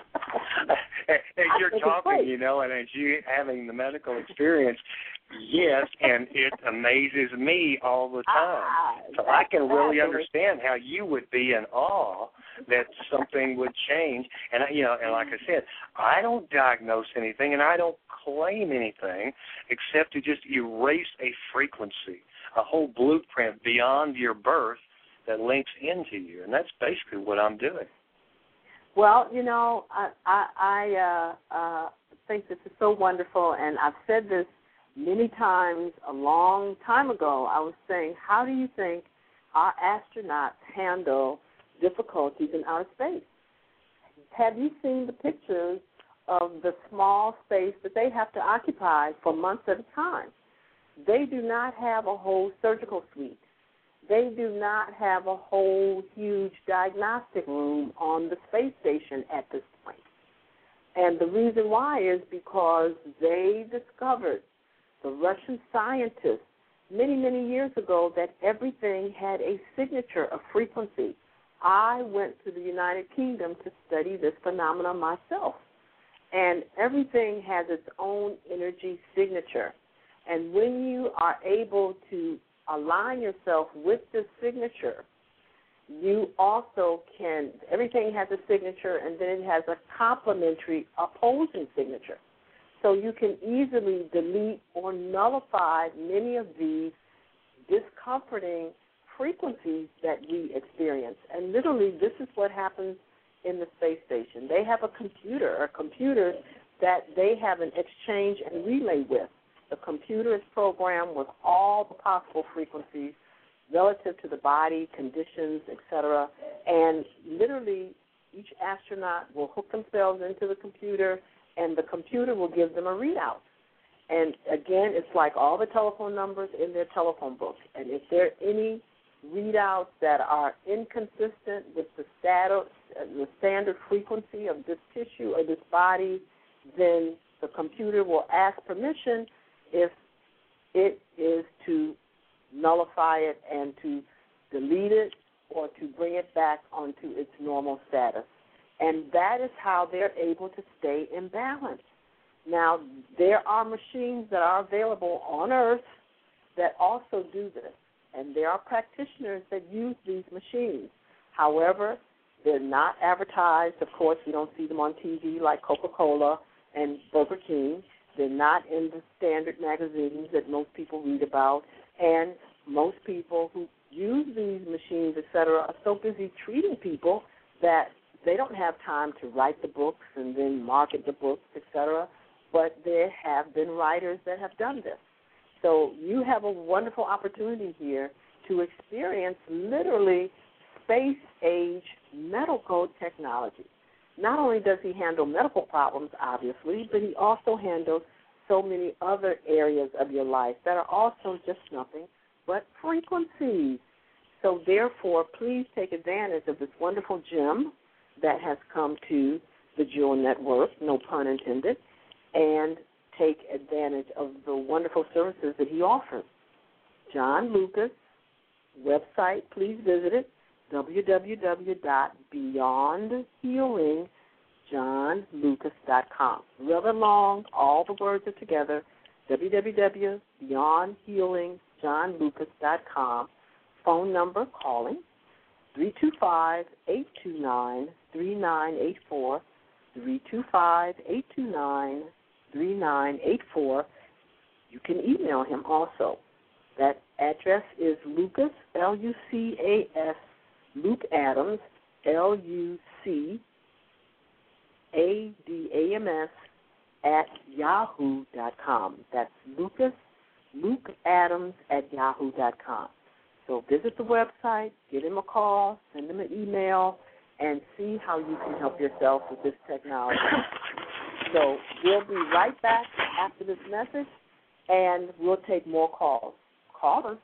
As you're talking, you know, and as you having the medical experience, yes, and it amazes me all the time. So I can really understand how you would be in awe that something would change. And, you know, and like I said, I don't diagnose anything and I don't claim anything except to just erase a frequency, a whole blueprint beyond your birth that links into you. And that's basically what I'm doing.
Well, you know, I think this is so wonderful, and I've said this many times a long time ago. I was saying, how do you think our astronauts handle difficulties in outer space? Have you seen the pictures of the small space that they have to occupy for months at a time? They do not have a whole surgical suite. They do not have a whole huge diagnostic room on the space station at this point. And the reason why is because they discovered, the Russian scientists, many, many years ago, that everything had a signature, a frequency. I went to the United Kingdom to study this phenomenon myself. And everything has its own energy signature. And when you are able to align yourself with this signature, you also can, everything has a signature and then it has a complementary opposing signature. So you can easily delete or nullify many of these discomforting frequencies that we experience. And literally this is what happens in the space station. They have a computer that they have an exchange and relay with. The computer is programmed with all the possible frequencies relative to the body, conditions, etc. And literally each astronaut will hook themselves into the computer, and the computer will give them a readout. And, again, it's like all the telephone numbers in their telephone book. And if there are any readouts that are inconsistent with the standard frequency of this tissue or this body, then the computer will ask permission if it is to nullify it and to delete it or to bring it back onto its normal status. And that is how they're able to stay in balance. Now, there are machines that are available on Earth that also do this, and there are practitioners that use these machines. However, they're not advertised. Of course, you don't see them on TV like Coca-Cola and Burger King. They're not in the standard magazines that most people read about, and most people who use these machines, et cetera, are so busy treating people that they don't have time to write the books and then market the books, et cetera, but there have been writers that have done this. So you have a wonderful opportunity here to experience literally space-age medical technology. Not only does he handle medical problems, obviously, but he also handles so many other areas of your life that are also just nothing but frequencies. So therefore, please take advantage of this wonderful gem that has come to the Jewel Network, no pun intended, and take advantage of the wonderful services that he offers. John Lucas, website, please visit it, www.beyondhealingjohnlucas.com. Rather long, all the words are together, www.beyondhealingjohnlucas.com. Phone number calling, 325-829-3984, 325-829-3984. You can email him also. That address is Lucas, L-U-C-A-S, Luke Adams, L-U-C-A-D-A-M-S, @yahoo.com. That's Lucas, Luke Adams @yahoo.com. So visit the website, give him a call, send him an email, and see how you can help yourself with this technology. So we'll be right back after this message, and we'll take more calls. Call us,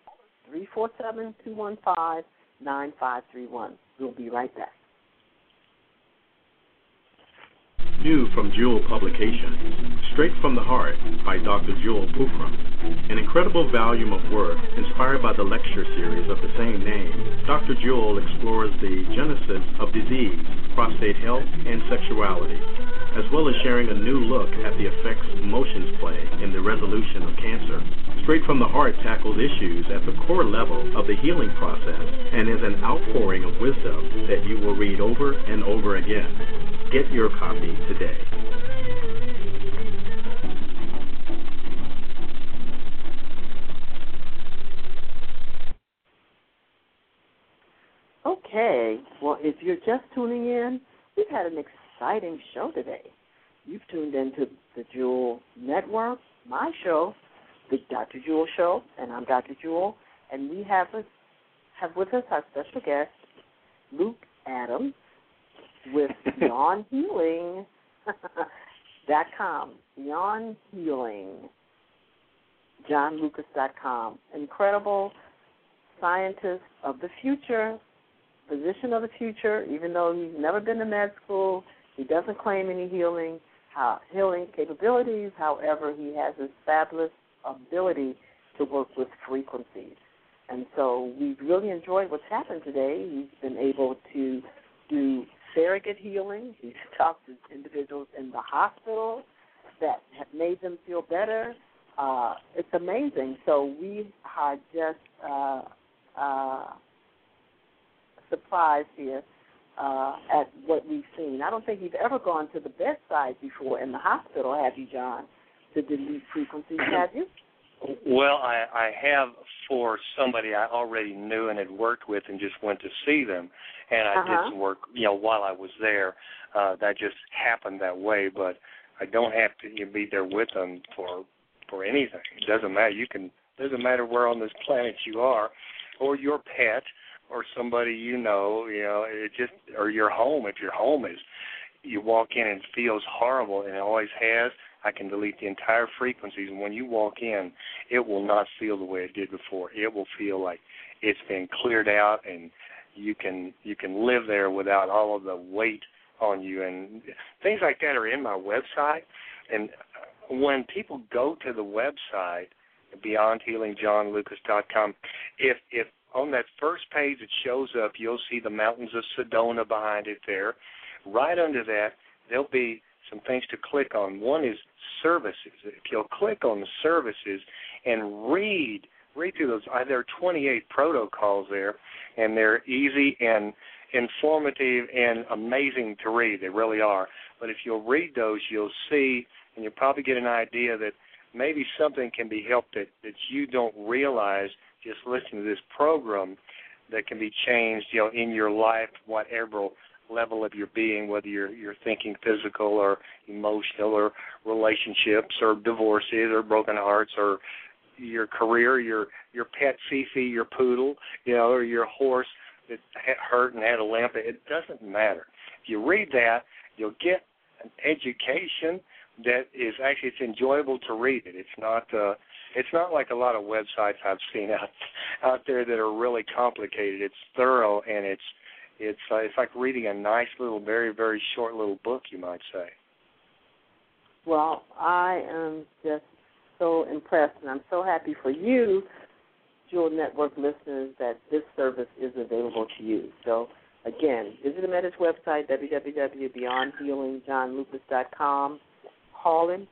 347-215-9531. We'll be right back.
New from Jewel Publications, Straight from the Heart by Dr. Jewel Pookrum, an incredible volume of work inspired by the lecture series of the same name. Dr. Jewel explores the genesis of disease, prostate health, and sexuality, as well as sharing a new look at the effects emotions play in the resolution of cancer. Straight from the Heart tackles issues at the core level of the healing process and is an outpouring of wisdom that you will read over and over again. Get your copy today.
Okay, well, if you're just tuning in, we've had an exciting show today. You've tuned into the Jewel Network, my show, the Dr. Jewel Show, and I'm Dr. Jewel, and we have with us our special guest, Luke Adams, with BeyondHealing.com, Beyond Healing, JohnLucas.com. Incredible scientist of the future, physician of the future, even though he's never been to med school, he doesn't claim any healing capabilities. However, he has a fabulous ability to work with frequencies. And so we've really enjoyed what's happened today. He's been able to do surrogate healing. He's talked to individuals in the hospital that have made them feel better. It's amazing. So we are just surprised here at what we've seen. I don't think you've ever gone to the bedside before in the hospital, have you, John, to delete frequencies, have you?
Well, I have for somebody I already knew and had worked with and just went to see them, and I did some work, while I was there. That just happened that way, but I don't have to be there with them for anything. It doesn't matter. Doesn't matter where on this planet you are, or your pet, or somebody it just, or your home. If your home is, you walk in and it feels horrible, and it always has, I can delete the entire frequencies, and when you walk in, it will not feel the way it did before. It will feel like it's been cleared out, and you can live there without all of the weight on you. And things like that are in my website. And when people go to the website, BeyondHealingJohnLucas.com, if on that first page it shows up, you'll see the mountains of Sedona behind it there. Right under that, there'll be some things to click on. One is services. If you'll click on the services and read through those, there are 28 protocols there, and they're easy and informative and amazing to read. They really are. But if you'll read those, you'll see, and you'll probably get an idea that maybe something can be helped that you don't realize just listening to this program that can be changed, in your life, whatever level of your being, whether you're thinking physical or emotional or relationships or divorces or broken hearts or your career, your pet Fifi, your poodle, or your horse that hurt and had a limp. It doesn't matter. If you read that, you'll get an education that is actually, it's enjoyable to read it. It's not like a lot of websites I've seen out there that are really complicated. It's thorough, and it's like reading a nice little, very, very short little book, you might say.
Well, I am just so impressed, and I'm so happy for you, Jewel Network listeners, that this service is available to you. So, again, visit him at his website, www.beyondhealingjohnlucas.com. Call him,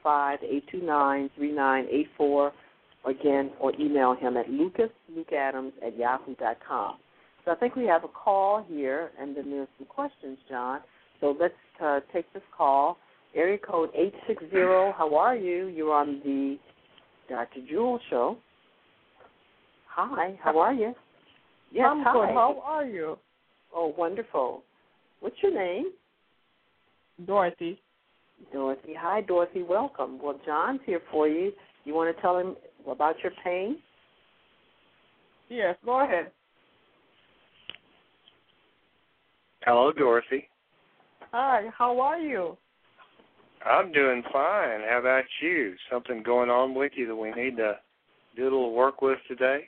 325-829-3984, again, or email him at lukeadams@yahoo.com. So I think we have a call here, and then there's some questions, John. So let's take this call. Area code 860, how are you? You're on the Dr. Jewel Show. Hi, how are you? Yes,
I'm
hi.
good. How are you?
Oh, wonderful. What's your name?
Dorothy.
Dorothy. Hi, Dorothy. Welcome. Well, John's here for you. You want to tell him about your pain?
Yes, go ahead.
Hello, Dorothy.
Hi, how are you?
I'm doing fine. How about you? Something going on with you that we need to do a little work with today?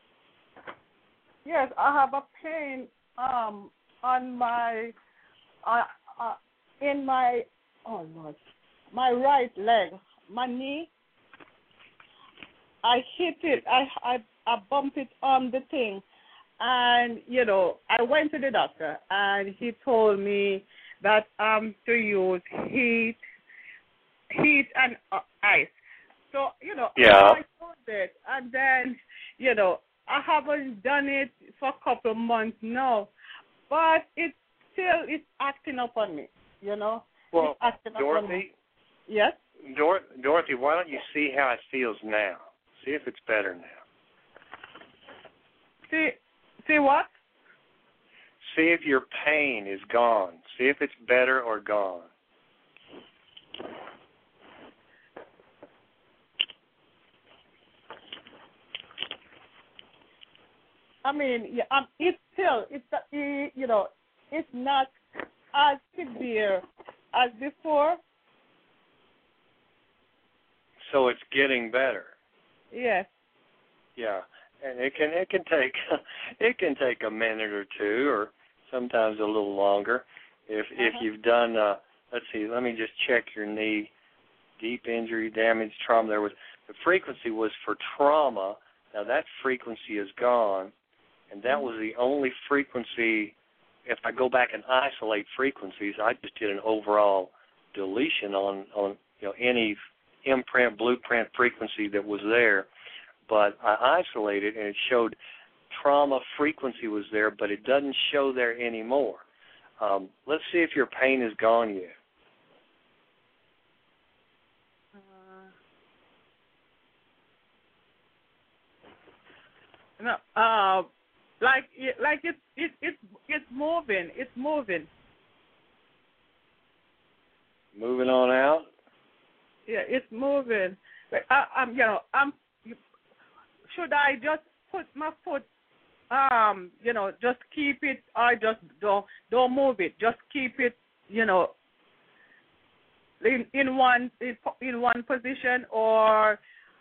Yes, I have a pain on my in my Oh, Lord. My right leg, my knee, I hit it. I bumped it on the thing. And, I went to the doctor, and he told me that to use heat and ice. So, I did it. And then, I haven't done it for a couple of months now. But it still is acting up on me,
Well,
it's acting up on me.
Dorothy?
Yes?
Dorothy, why don't you see how it feels now? See if it's better now.
See what?
See if your pain is gone. See if it's better or gone.
I mean, it's still, it's not as severe as before.
So it's getting better.
Yes.
Yeah, and it can take a minute or two, or sometimes a little longer. If you've done, let's see, let me just check your knee. Deep injury, damage, trauma. The frequency was for trauma. Now that frequency is gone, and that was the only frequency. If I go back and isolate frequencies, I just did an overall deletion on any imprint, blueprint frequency that was there. But I isolated, and it showed trauma frequency was there, but it doesn't show there anymore. Let's see if your pain is gone yet.
No, like it's moving. It's moving.
Moving on out.
Yeah, it's moving. Should I just put my foot, just keep it, or just don't move it? Just keep it, in one position, or?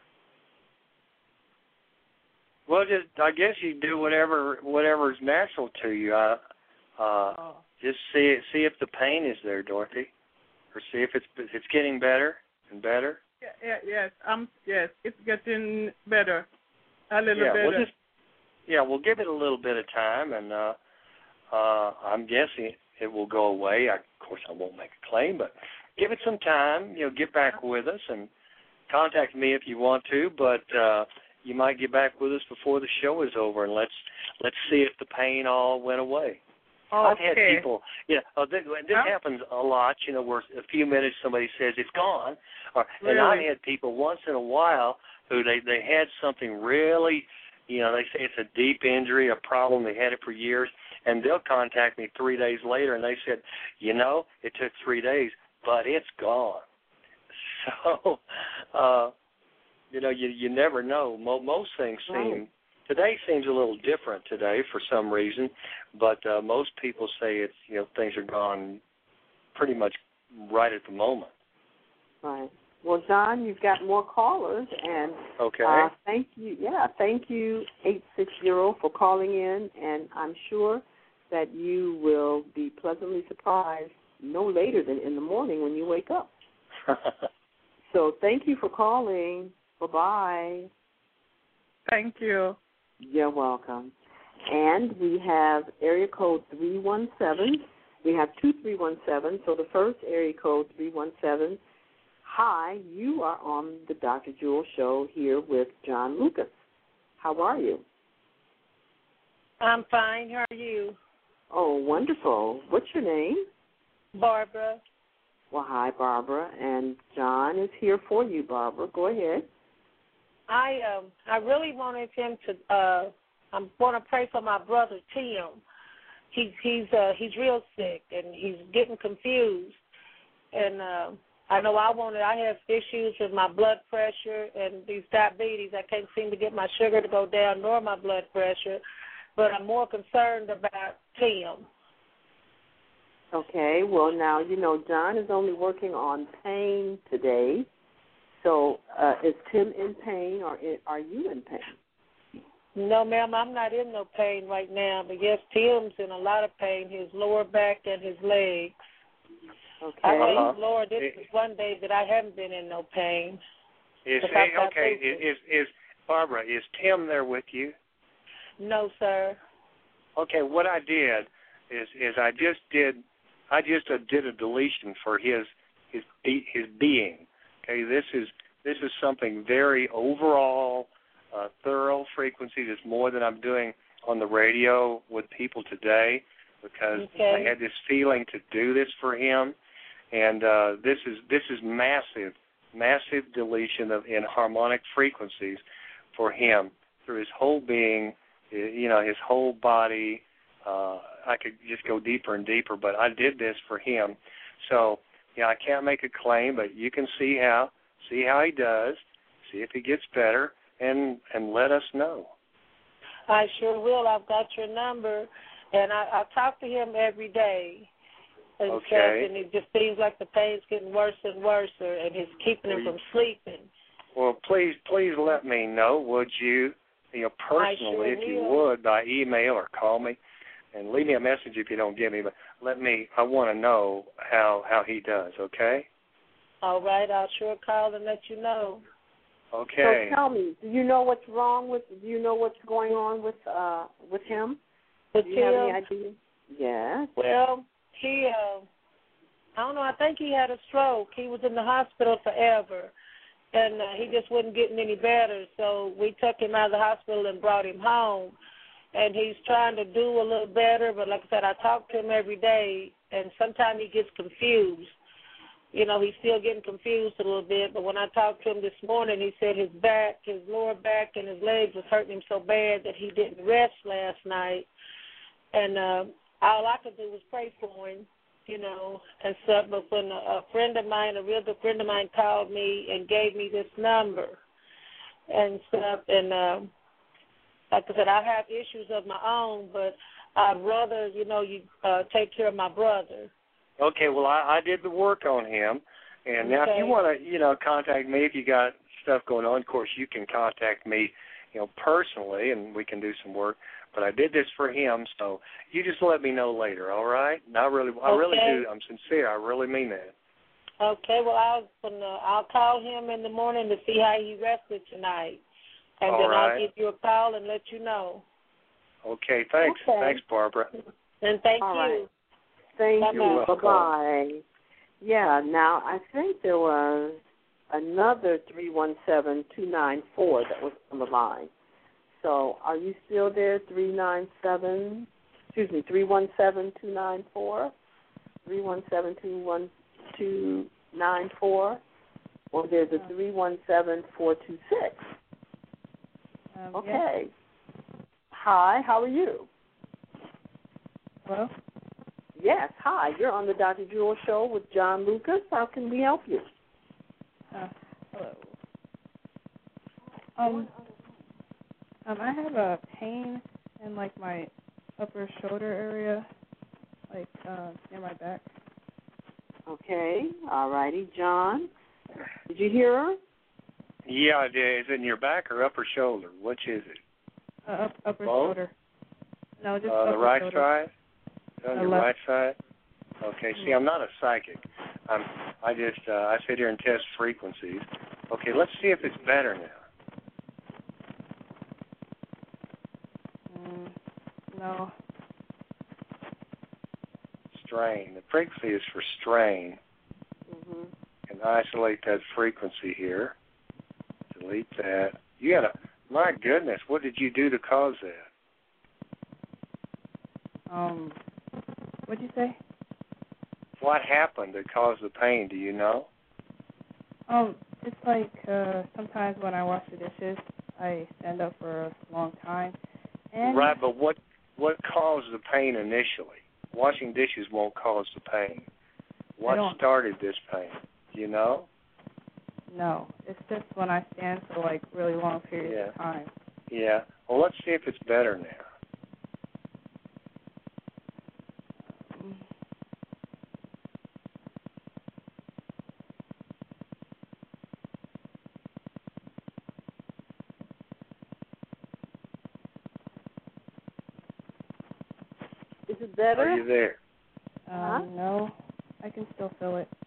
Well, I guess you do whatever's natural to you. Just see if the pain is there, Dorothy, or see if it's getting better and better.
Yes, it's getting better, a little better.
We'll give it a little bit of time, and I'm guessing it will go away. Of course, I won't make a claim, but give it some time. Get back with us and contact me if you want to, but. You might get back with us before the show is over, and let's see if the pain all went away.
Okay.
I've had people, this happens a lot, where a few minutes somebody says it's gone, and I've had people once in a while who they had something really, they say it's a deep injury, a problem, they had it for years, and they'll contact me 3 days later, and they said, it took 3 days, but it's gone. So, you never know. Most things today seems a little different today for some reason, but most people say it's things are gone pretty much right at the moment.
Right. Well, John, you've got more callers, and thank you. Yeah, thank you 860 for calling in, and I'm sure that you will be pleasantly surprised no later than in the morning when you wake up. So thank you for calling. Bye-bye.
Thank you.
You're welcome. And we have area code 317. We have 2317. So the first area code 317. Hi, you are on the Dr. Jewel Show here with John Lucas. How are you?
I'm fine. How are you?
Oh, wonderful. What's your name?
Barbara.
Well, hi, Barbara. And John is here for you, Barbara. Go ahead.
I really wanted him to. I'm going to pray for my brother Tim. He's real sick and he's getting confused. And I know I have issues with my blood pressure and these diabetes. I can't seem to get my sugar to go down nor my blood pressure. But I'm more concerned about Tim.
Okay. Well, now John is only working on pain today. So is Tim in pain, or are you in pain?
No, ma'am, I'm not in no pain right now. But, yes, Tim's in a lot of pain, his lower back and his legs.
Okay.
I thank Lord, this is one day that I haven't been in no pain.
Is Barbara, is Tim there with you?
No, sir.
Okay, what I did is I just did a deletion for his being. Okay, this is something very overall, thorough frequency. There's more than I'm doing on the radio with people today, because I had this feeling to do this for him, and this is massive deletion in harmonic frequencies for him through his whole being, his whole body. I could just go deeper and deeper, but I did this for him. So, I can't make a claim, but you can see how he does, see if he gets better, and let us know.
I sure will. I've got your number, and I talk to him every day. And and it just seems like the pain's getting worse and worse, and it's keeping him from sleeping.
Well, please let me know, would you? Personally, if you would, by email or call me, and leave me a message if you don't get me. But I want to know how he does. Okay.
All right, I'll sure call and let you know.
Okay.
So tell me, do you know what's going on with him? Do you have any idea? Yes.
Well, he, I don't know, I think he had a stroke. He was in the hospital forever, and he just wasn't getting any better. So we took him out of the hospital and brought him home, and he's trying to do a little better. But like I said, I talk to him every day, and sometimes he gets confused. He's still getting confused a little bit, but when I talked to him this morning, he said his lower back and his legs was hurting him so bad that he didn't rest last night. And all I could do was pray for him, and stuff. But when a real good friend of mine called me and gave me this number and stuff, and like I said, I have issues of my own, but I'd rather, you take care of my brother.
Okay, well, I did the work on him, and now if you want to, contact me if you got stuff going on, of course, you can contact me, personally, and we can do some work. But I did this for him, so you just let me know later, all right? And I really do. I'm sincere. I really mean that.
Okay, well, I'll call him in the morning to see how he rested tonight, and then I'll give you a call and let you know.
Okay, thanks. Okay. Thanks, Barbara.
And thank
all
you.
Right. Thank you. Bye-bye. Yeah, now I think there was another 317-294 that was on the line. So are you still there, 317-294? 317-294? Or there's a 317-426. Okay. Yes. Hi, how are you?
Hello?
Yes, hi. You're on the Dr. Jewel Show with John Lucas. How can we help you?
Hello. I have a pain in my upper shoulder area, near my back.
Okay, all righty, John. Did you hear her?
Yeah, I did. Is it in your back or upper shoulder? Which is it?
Upper
Both?
shoulder. No, just upper
the right
shoulder.
side? On your right side? Okay. See, I'm not a psychic. I sit here and test frequencies. Okay, let's see if it's better now.
No.
Strain. The frequency is for strain.
Mm-hmm.
And isolate that frequency here. Delete that. My goodness, what did you do to cause that?
What'd you say?
What happened that caused the pain? Do you know?
It's sometimes when I wash the dishes, I stand up for a long time.
Right, but what caused the pain initially? Washing dishes won't cause the pain. What started this pain? Do you know?
No, it's just when I stand for really long periods of time.
Yeah. Well, let's see if it's better now.
Is it better?
Are you there?
No. I can still feel it.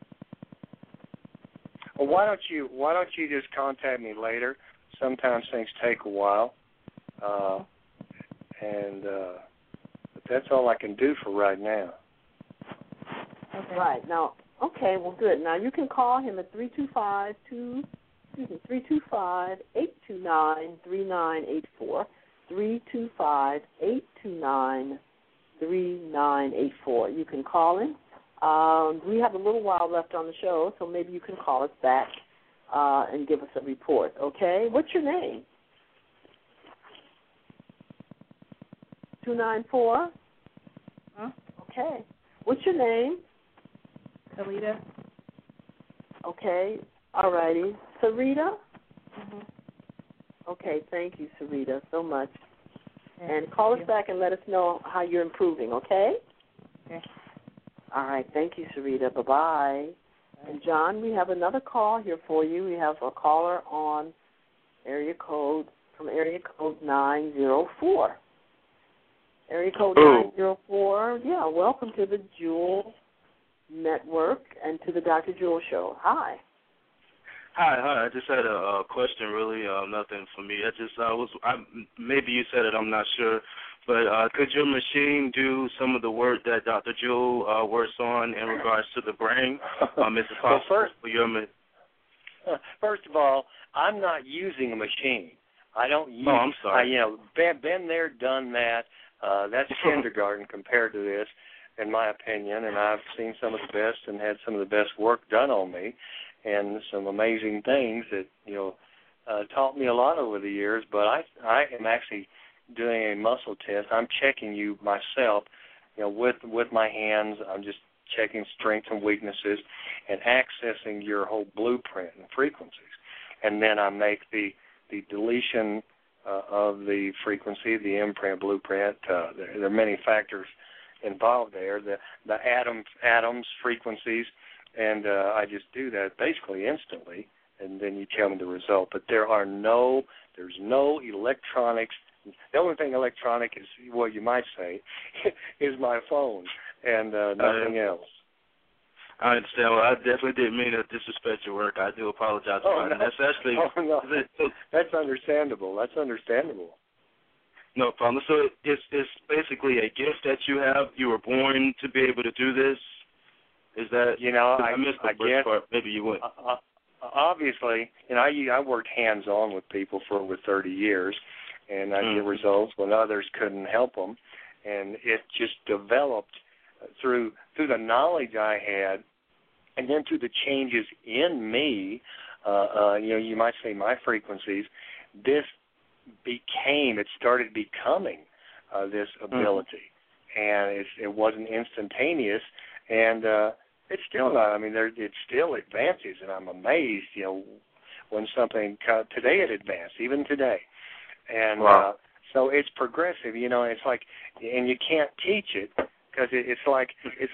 Well, why don't you just contact me later? Sometimes things take a while, but that's all I can do for right now.
Okay. Right now. Okay. Well, good. Now you can call him at 325-829-3984. 325-829-3984. You can call him. We have a little while left on the show, so maybe you can call us back and give us a report, okay? What's your name? 294?
Huh?
Okay. What's your name?
Sarita.
Okay. All righty. Sarita?
Mm-hmm.
Okay, thank you, Sarita, so much. And call us back and let us know how you're improving, okay?
Okay.
All right, thank you, Sarita. Bye-bye. And, John, we have another call here for you. We have a caller on area code 904. Area code 904. Yeah, welcome to the Jewel Network and to the Dr. Jewel Show. Hi.
Hi. I just had a question, really. Nothing for me. Maybe you said it. I'm not sure. But could your machine do some of the work that Dr. Jewel works on in regards to the brain? Is it possible for your
First of all, I'm not using a machine. I don't use.
Oh, I'm sorry.
Been there, done that. That's kindergarten compared to this, in my opinion. And I've seen some of the best and had some of the best work done on me, and some amazing things that taught me a lot over the years. But I am actually doing a muscle test. I'm checking you myself, with my hands. I'm just checking strengths and weaknesses and accessing your whole blueprint and frequencies. And then I make the deletion of the frequency, the imprint blueprint. There are many factors involved there. The atoms, frequencies, and I just do that basically instantly, and then you tell me the result. But there's no electronics. The only thing electronic is, well, you might say, is my phone and nothing else.
I understand. Well, I definitely didn't mean to disrespect your work. I do apologize for that. That's actually...
no. That's understandable.
No problem. So it's basically a gift that you have. You were born to be able to do this. Is that... I missed the first part. Maybe you wouldn't.
Obviously, I worked hands-on with people for over 30 years, and I get results when others couldn't help them. And it just developed through the knowledge I had, and then through the changes in me, you might say my frequencies, it started becoming this ability. And it wasn't instantaneous, and it's still not. I mean, it still advances, and I'm amazed, when something, today it advanced, even today. And so it's progressive, it's like, and you can't teach it, because it's like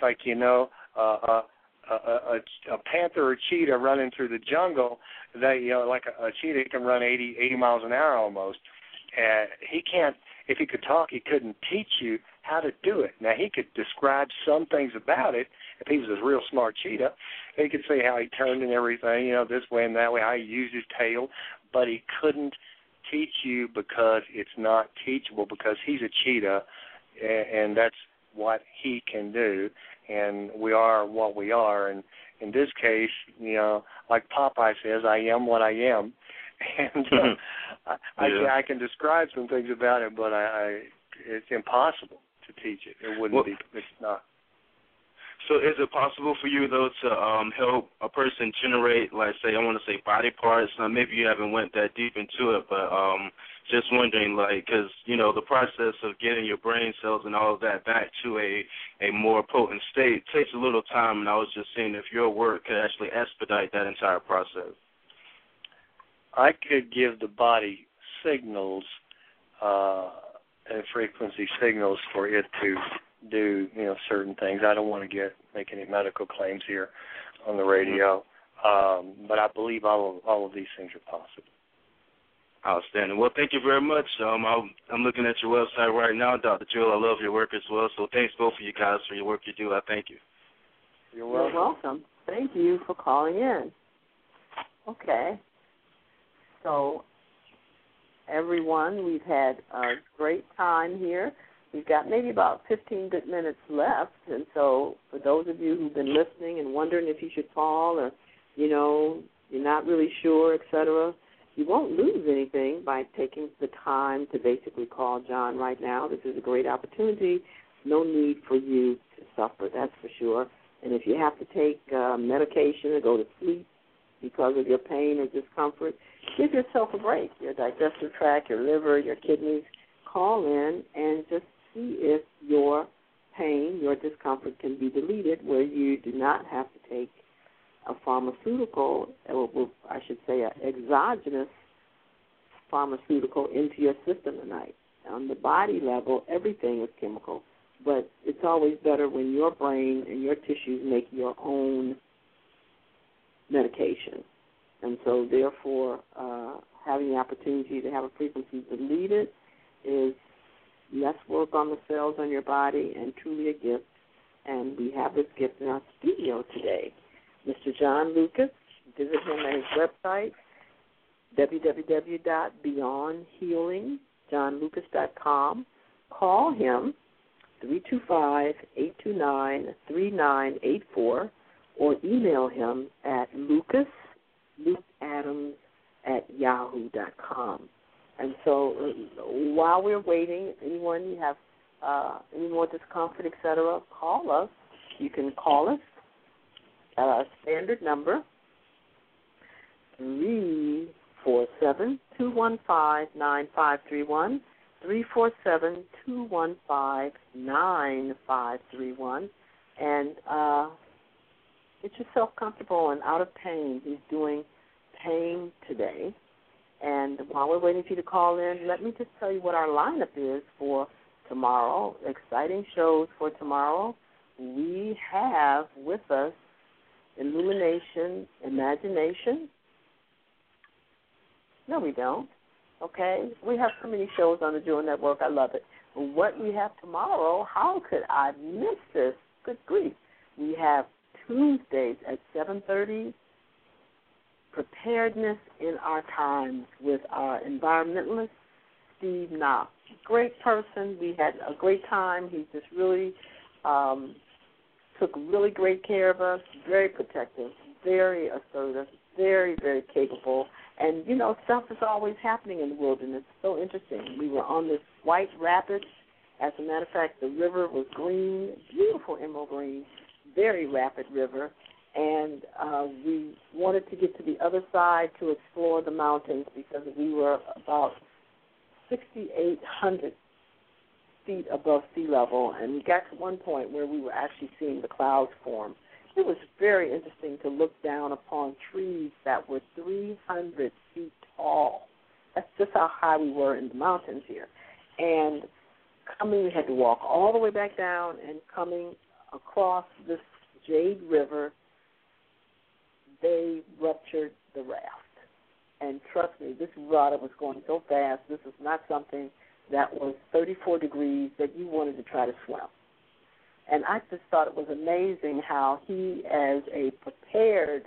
a panther or cheetah running through the jungle. Like a cheetah can run 80 miles an hour almost. He can't. If he could talk, he couldn't teach you how to do it. Now, he could describe some things about it. If he was a real smart cheetah, he could say how he turned and everything, this way and that way, how he used his tail, but he couldn't teach you because it's not teachable, because he's a cheetah, and that's what he can do, and we are what we are. And in this case, like Popeye says, I am what I am, and I can describe some things about it, but it's impossible to teach it. It wouldn't be. It's not.
So is it possible for you, though, to help a person generate, like, say, I want to say body parts? Maybe you haven't went that deep into it, but just wondering, like, because, the process of getting your brain cells and all of that back to a more potent state takes a little time, and I was just seeing if your work could actually expedite that entire process.
I could give the body signals and frequency signals for it to do, certain things. I don't want to make any medical claims here on the radio, but I believe all of these things are possible.
Outstanding. Well, thank you very much. I'm looking at your website right now, Dr. Jewel. I love your work as well, so thanks both of you guys for your work you do. I thank you.
You're welcome.
Thank you for calling in. Okay. So, everyone, we've had a great time here. We've got maybe about 15 good minutes left, and so for those of you who've been listening and wondering if you should call or, you're not really sure, etc., you won't lose anything by taking the time to basically call John right now. This is a great opportunity. No need for you to suffer, that's for sure. And if you have to take medication or go to sleep because of your pain or discomfort, give yourself a break. Your digestive tract, your liver, your kidneys, call in and just see if your pain, your discomfort can be deleted where you do not have to take a pharmaceutical, or I should say an exogenous pharmaceutical into your system tonight. On the body level, everything is chemical, but it's always better when your brain and your tissues make your own medication. And so, therefore, having the opportunity to have a frequency deleted is less work on the cells on your body and truly a gift. And we have this gift in our studio today. Mr. John Lucas, visit him at his website, www.beyondhealingjohnlucas.com. Call him, 325-829-3984, or email him at lucadams@yahoo.com. And so while we're waiting, if anyone you have any more discomfort, etc., call us. You can call us at our standard number, 347-215-9531, 347-215-9531, and get yourself comfortable and out of pain. He's doing pain today. And while we're waiting for you to call in, let me just tell you what our lineup is for tomorrow. Exciting shows for tomorrow. We have with us Illumination, Imagination. No, we don't. Okay? We have so many shows on the Jewel Network. I love it. But what we have tomorrow, how could I miss this? Good grief. We have Tuesdays at 7:30, Preparedness in Our Times with our environmentalist, Steve Knox. Great person. We had a great time. He just really took really great care of us, very protective, very assertive, very, very capable. And, stuff is always happening in the wilderness. So interesting. We were on this white rapid. As a matter of fact, the river was green, beautiful emerald green, very rapid river. And we wanted to get to the other side to explore the mountains because we were about 6,800 feet above sea level, and we got to one point where we were actually seeing the clouds form. It was very interesting to look down upon trees that were 300 feet tall. That's just how high we were in the mountains here. And we had to walk all the way back down, and coming across this Jade River, they ruptured the raft. And trust me, this water was going so fast, this is not something that was 34 degrees that you wanted to try to swim. And I just thought it was amazing how he, as a prepared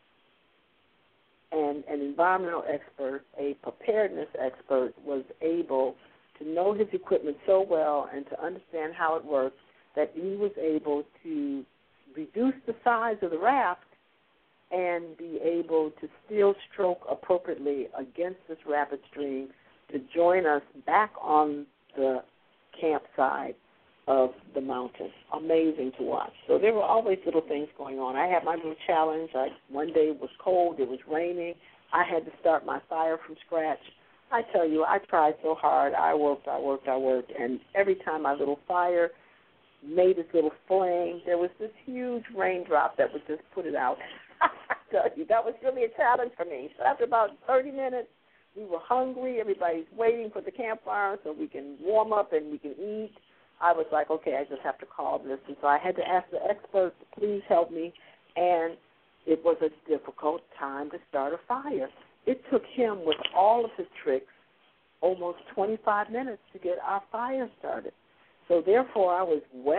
and an environmental expert, a preparedness expert, was able to know his equipment so well and to understand how it works that he was able to reduce the size of the raft and be able to still stroke appropriately against this rapid stream to join us back on the campsite of the mountain. Amazing to watch. So there were always little things going on. I had my little challenge. One day it was cold, it was raining. I had to start my fire from scratch. I tell you, I tried so hard. I worked, and every time my little fire made its little flame, there was this huge raindrop that would just put it out. I tell you, that was really a challenge for me. So after about 30 minutes, we were hungry. Everybody's waiting for the campfire so we can warm up and we can eat. I was like, okay, I just have to call this. And so I had to ask the expert to please help me, and it was a difficult time to start a fire. It took him, with all of his tricks, almost 25 minutes to get our fire started. So therefore, I was wet,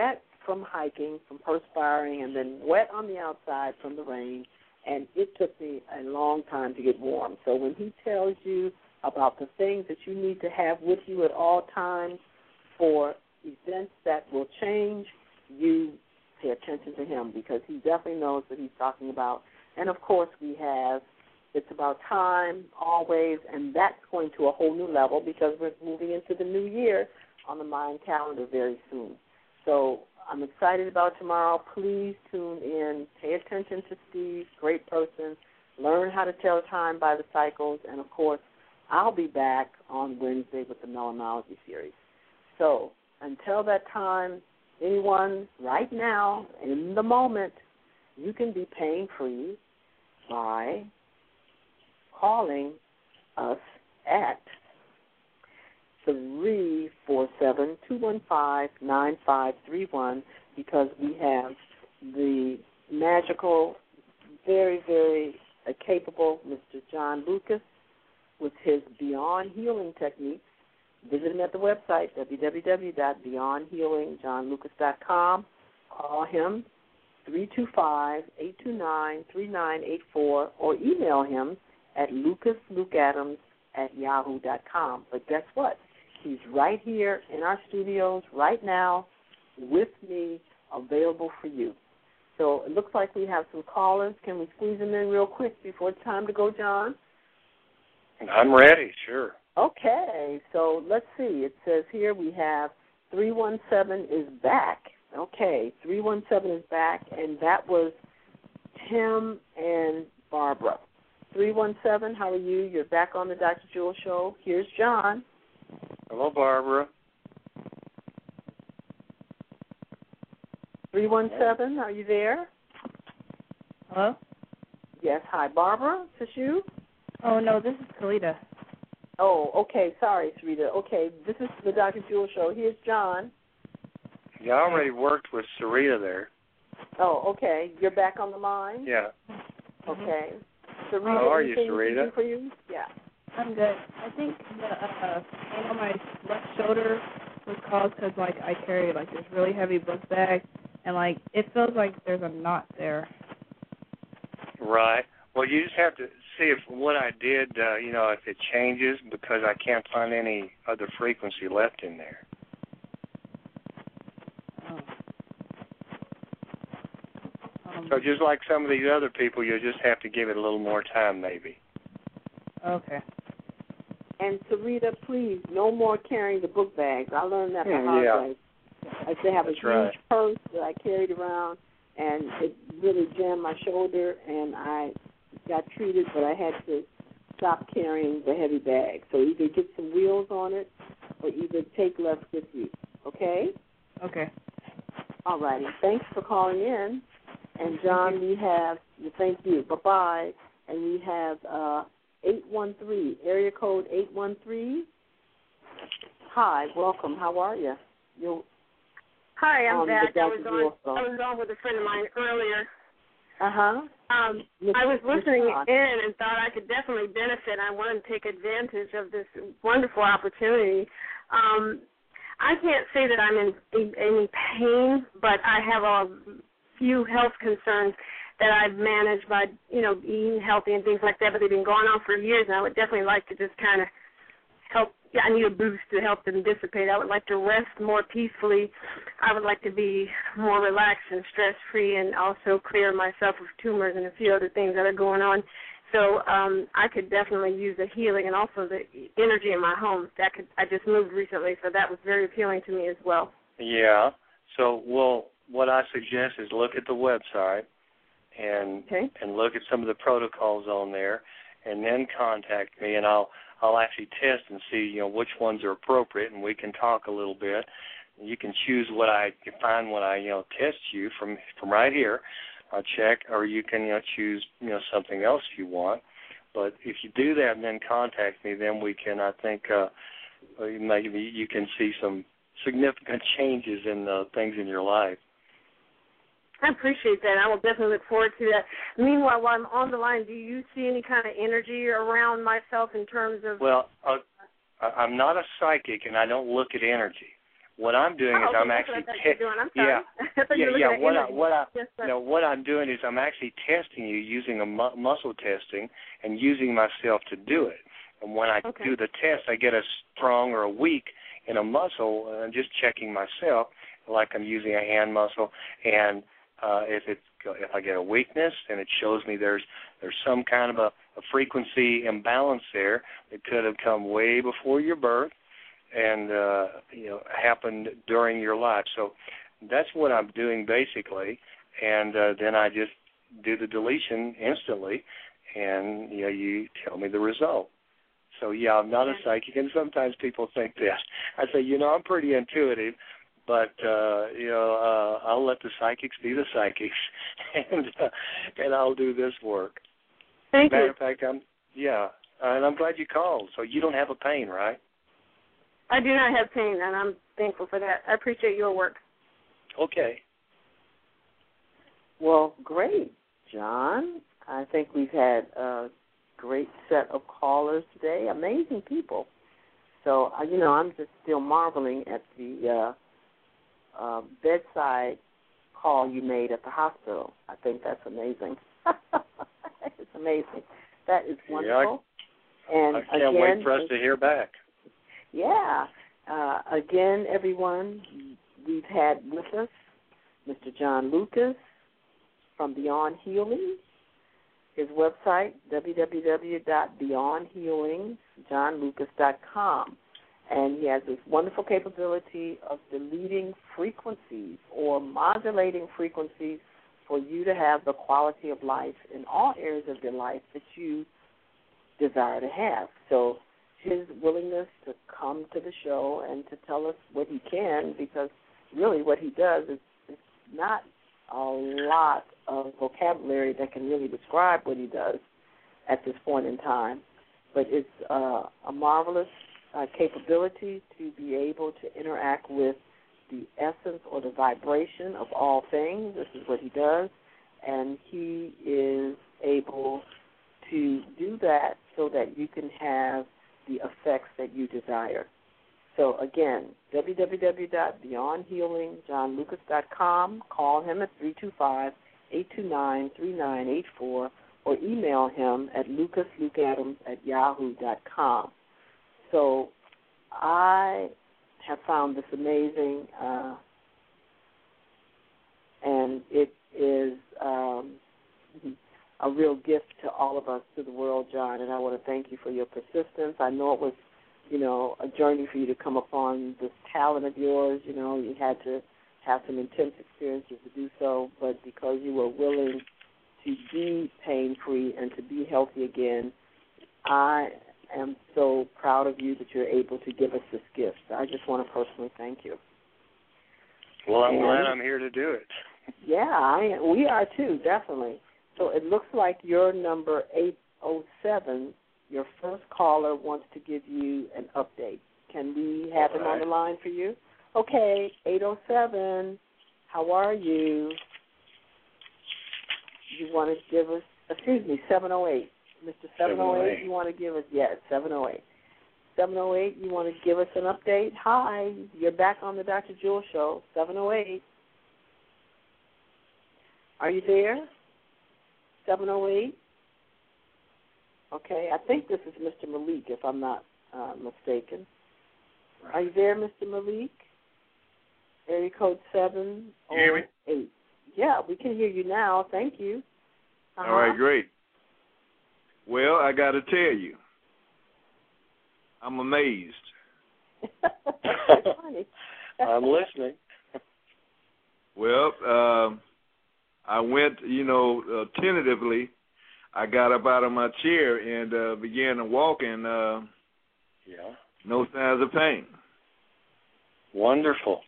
from hiking, from perspiring, and then wet on the outside from the rain, and it took me a long time to get warm. So when he tells you about the things that you need to have with you at all times for events that will change, you pay attention to him because he definitely knows what he's talking about. And, of course, we have It's About Time, always, and that's going to a whole new level because we're moving into the new year on the Mayan calendar very soon. So I'm excited about tomorrow. Please tune in. Pay attention to Steve, great person. Learn how to tell time by the cycles. And, of course, I'll be back on Wednesday with the Melanology series. So until that time, anyone right now, in the moment, you can be pain-free by calling us at 347-215-9531 because we have the magical, very, very capable Mr. John Lucas with his Beyond Healing techniques. Visit him at the website, www.beyondhealingjohnlucas.com. Call him 325-829-3984 or email him at lucaslukeadams@yahoo.com. But guess what? He's right here in our studios right now with me, available for you. So it looks like we have some callers. Can we squeeze them in real quick before it's time to go, John?
I'm ready, sure.
Okay, so let's see. It says here we have 317 is back. Okay, 317 is back, and that was Tim and Barbara. 317, how are you? You're back on the Dr. Jewel Show. Here's John.
Hello, Barbara.
317, are you there?
Hello?
Yes, hi, Barbara. Is this you?
Oh, no, this is Kalita.
Oh, okay, sorry, Sarita. Okay, this is the Dr. Jewel Show. Here's John.
Yeah, I already worked with Sarita there.
Oh, okay. You're back on the line?
Yeah.
Okay. Sarita,
how are you,
anything we can
Sarita?
do for you? Yeah.
I'm good. I think the pain on my left shoulder was caused because, like, I carry, like, this really heavy book bag, and, like, it feels like there's a knot there.
Right. Well, you just have to see if what I did, if it changes because I can't find any other frequency left in there. So just like some of these other people, you'll just have to give it a little more time maybe.
Okay.
And Sarita, please, no more carrying the book bags. I learned that the hard way. I used to have a huge purse that I carried around, and it really jammed my shoulder, and I got treated, but I had to stop carrying the heavy bag. So either get some wheels on it or either take less with you. Okay?
Okay.
All righty. Thanks for calling in. And, John, we have, thank you, bye-bye. And we have 813, area code 813. Hi, welcome. How are you?
Hi, I'm back. I was on with a friend of mine earlier.
Uh-huh.
I was listening in and thought I could definitely benefit. I wanted to take advantage of this wonderful opportunity. I can't say that I'm in any pain, but I have a few health concerns that I've managed by, eating healthy and things like that, but they've been going on for years, and I would definitely like to just kind of help. Yeah, I need a boost to help them dissipate. I would like to rest more peacefully. I would like to be more relaxed and stress-free and also clear myself of tumors and a few other things that are going on. So I could definitely use the healing and also the energy in my home. I just moved recently, so that was very appealing to me as well.
Yeah. So, what I suggest is look at the website and look at some of the protocols on there, and then contact me, and I'll actually test and see, which ones are appropriate, and we can talk a little bit. You can choose what I find when I, test you from right here. I'll check, or you can, choose, something else if you want. But if you do that and then contact me, then we can, I think, maybe you can see some significant changes in things in your life.
I appreciate that. I will definitely look forward to that. Meanwhile, while I'm on the line, do you see any kind of energy around myself in terms of...
Well, I'm not a psychic, and I don't look at energy. What I'm doing is I'm actually what I'm doing is I'm actually testing you using a muscle testing and using myself to do it. And when I do the test, I get a strong or a weak in a muscle, and I'm just checking myself, like I'm using a hand muscle. And if I get a weakness, then it shows me there's some kind of a frequency imbalance there that could have come way before your birth and happened during your life. So that's what I'm doing basically, and then I just do the deletion instantly, and you tell me the result. So I'm not a psychic, and sometimes people think this. I say, I'm pretty intuitive, but I'll let the psychics be the psychics, and I'll do this work.
Thank you.
Matter of fact, and I'm glad you called. So you don't have a pain, right?
I do not have pain, and I'm thankful for that. I appreciate your work.
Okay.
Well, great, John. I think we've had a great set of callers today. Amazing people. So, I'm just still marveling at the bedside call you made at the hospital. I think that's amazing. It's amazing. That is wonderful.
I can't wait for us to hear back.
Yeah. Again, everyone, we've had with us Mr. John Lucas from Beyond Healing. His website, www.beyondhealingjohnlucas.com. And he has this wonderful capability of deleting frequencies or modulating frequencies for you to have the quality of life in all areas of your life that you desire to have. So his willingness to come to the show and to tell us what he can, because really what he does is not a lot of vocabulary that can really describe what he does at this point in time. But it's a marvelous capability to be able to interact with the essence or the vibration of all things. This is what he does, and he is able to do that so that you can have the effects that you desire. So again, www.beyondhealingjohnlucas.com. Call him at 325-829-3984 or email him at lucaslukeadams@yahoo.com. So I have found this amazing, and it is a real gift to all of us, to the world, John, and I want to thank you for your persistence. I know it was, a journey for you to come upon this talent of yours. You had to have some intense experiences to do so, but because you were willing to be pain-free and to be healthy again, I am so proud of you that you're able to give us this gift. I just want to personally thank you.
Well, I'm glad I'm here to do it.
Yeah, we are too, definitely. So it looks like your number 807, your first caller wants to give you an update. Can we have him on the line for you? Okay, 807, how are you? You want to give us, 708. Mr. 708, you want to give us, 708. 708, you want to give us an update? Hi, you're back on the Dr. Jewel Show, 708. Are you there? 708? Okay, I think this is Mr. Malik, if I'm not mistaken. Are you there, Mr. Malik? Area code 708. Yeah, we can hear you now. Thank you.
All right, great. Well, I got to tell you, I'm amazed.
Funny.
I'm listening.
Well, I went, tentatively. I got up out of my chair and began to walk, and no signs of pain.
Wonderful.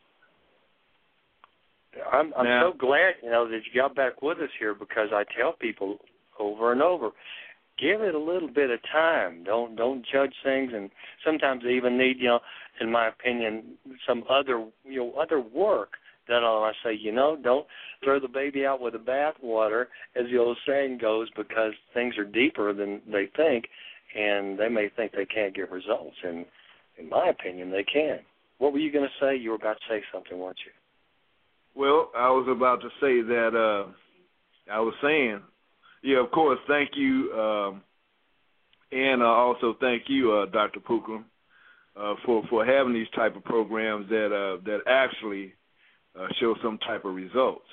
I'm so glad, that you got back with us here, because I tell people over and over, give it a little bit of time. Don't judge things, and sometimes they even need, in my opinion, some other work. That I say, don't throw the baby out with the bathwater, as the old saying goes, because things are deeper than they think, and they may think they can't get results. And in my opinion, they can. What were you going to say? You were about to say something, weren't you?
Well, I was about to say that I was saying, yeah, of course, thank you, and also thank you, Dr. Pookrum, for having these type of programs that actually show some type of results,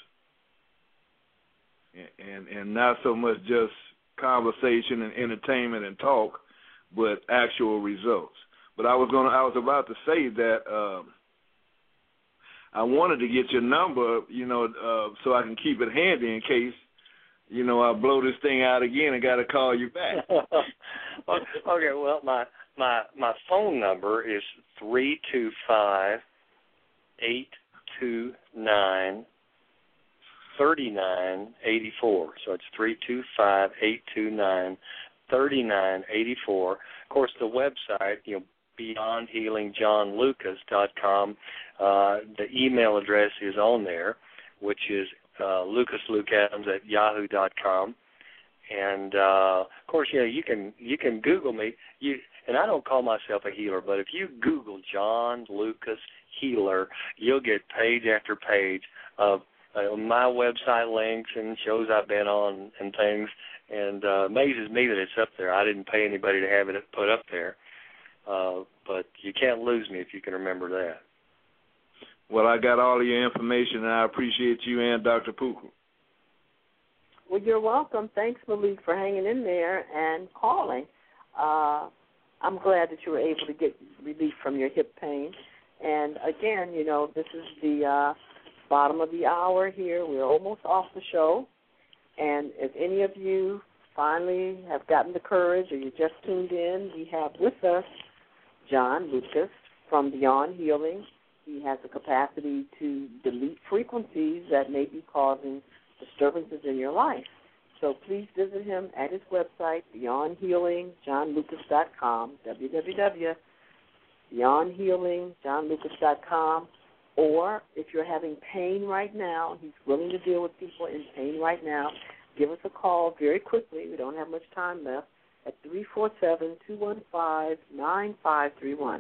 and not so much just conversation and entertainment and talk, but actual results. But I was about to say that I wanted to get your number, so I can keep it handy in case, I blow this thing out again and got to call you back.
Okay. Well, my phone number is 325-829-3984. So it's 325-829-3984. Of course, the website, BeyondHealingJohnLucas.com. The email address is on there, which is LucasLukeAdams@yahoo.com. And of course, you can Google me. And I don't call myself a healer, but if you Google John Lucas Healer, you'll get page after page of my website links and shows I've been on and things. And amazes me that it's up there. I didn't pay anybody to have it put up there. But you can't lose me if you can remember that.
Well, I got all of your information, and I appreciate you and Dr. Pookrum.
Well, you're welcome. Thanks, Malik, for hanging in there and calling. I'm glad that you were able to get relief from your hip pain. And, again, this is the bottom of the hour here. We're almost off the show. And if any of you finally have gotten the courage or you just tuned in, we have with us John Lucas from Beyond Healing. He has the capacity to delete frequencies that may be causing disturbances in your life. So please visit him at his website, BeyondHealingJohnLucas.com, www.BeyondHealingJohnLucas.com. Or if you're having pain right now, he's willing to deal with people in pain right now. Give us a call very quickly. We don't have much time left at 347-215-9531.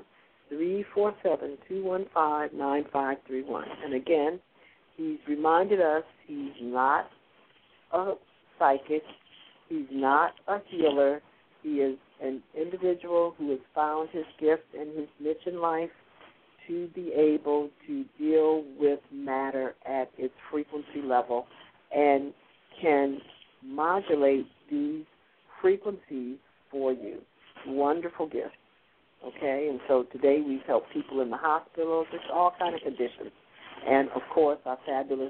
347-215-9531. And again, he's reminded us he's not a psychic. He's not a healer. He is an individual who has found his gift and his niche in life to be able to deal with matter at its frequency level and can modulate these frequencies for you. Wonderful gift. Okay, and so today we've helped people in the hospitals, just all kind of conditions. And, of course, our fabulous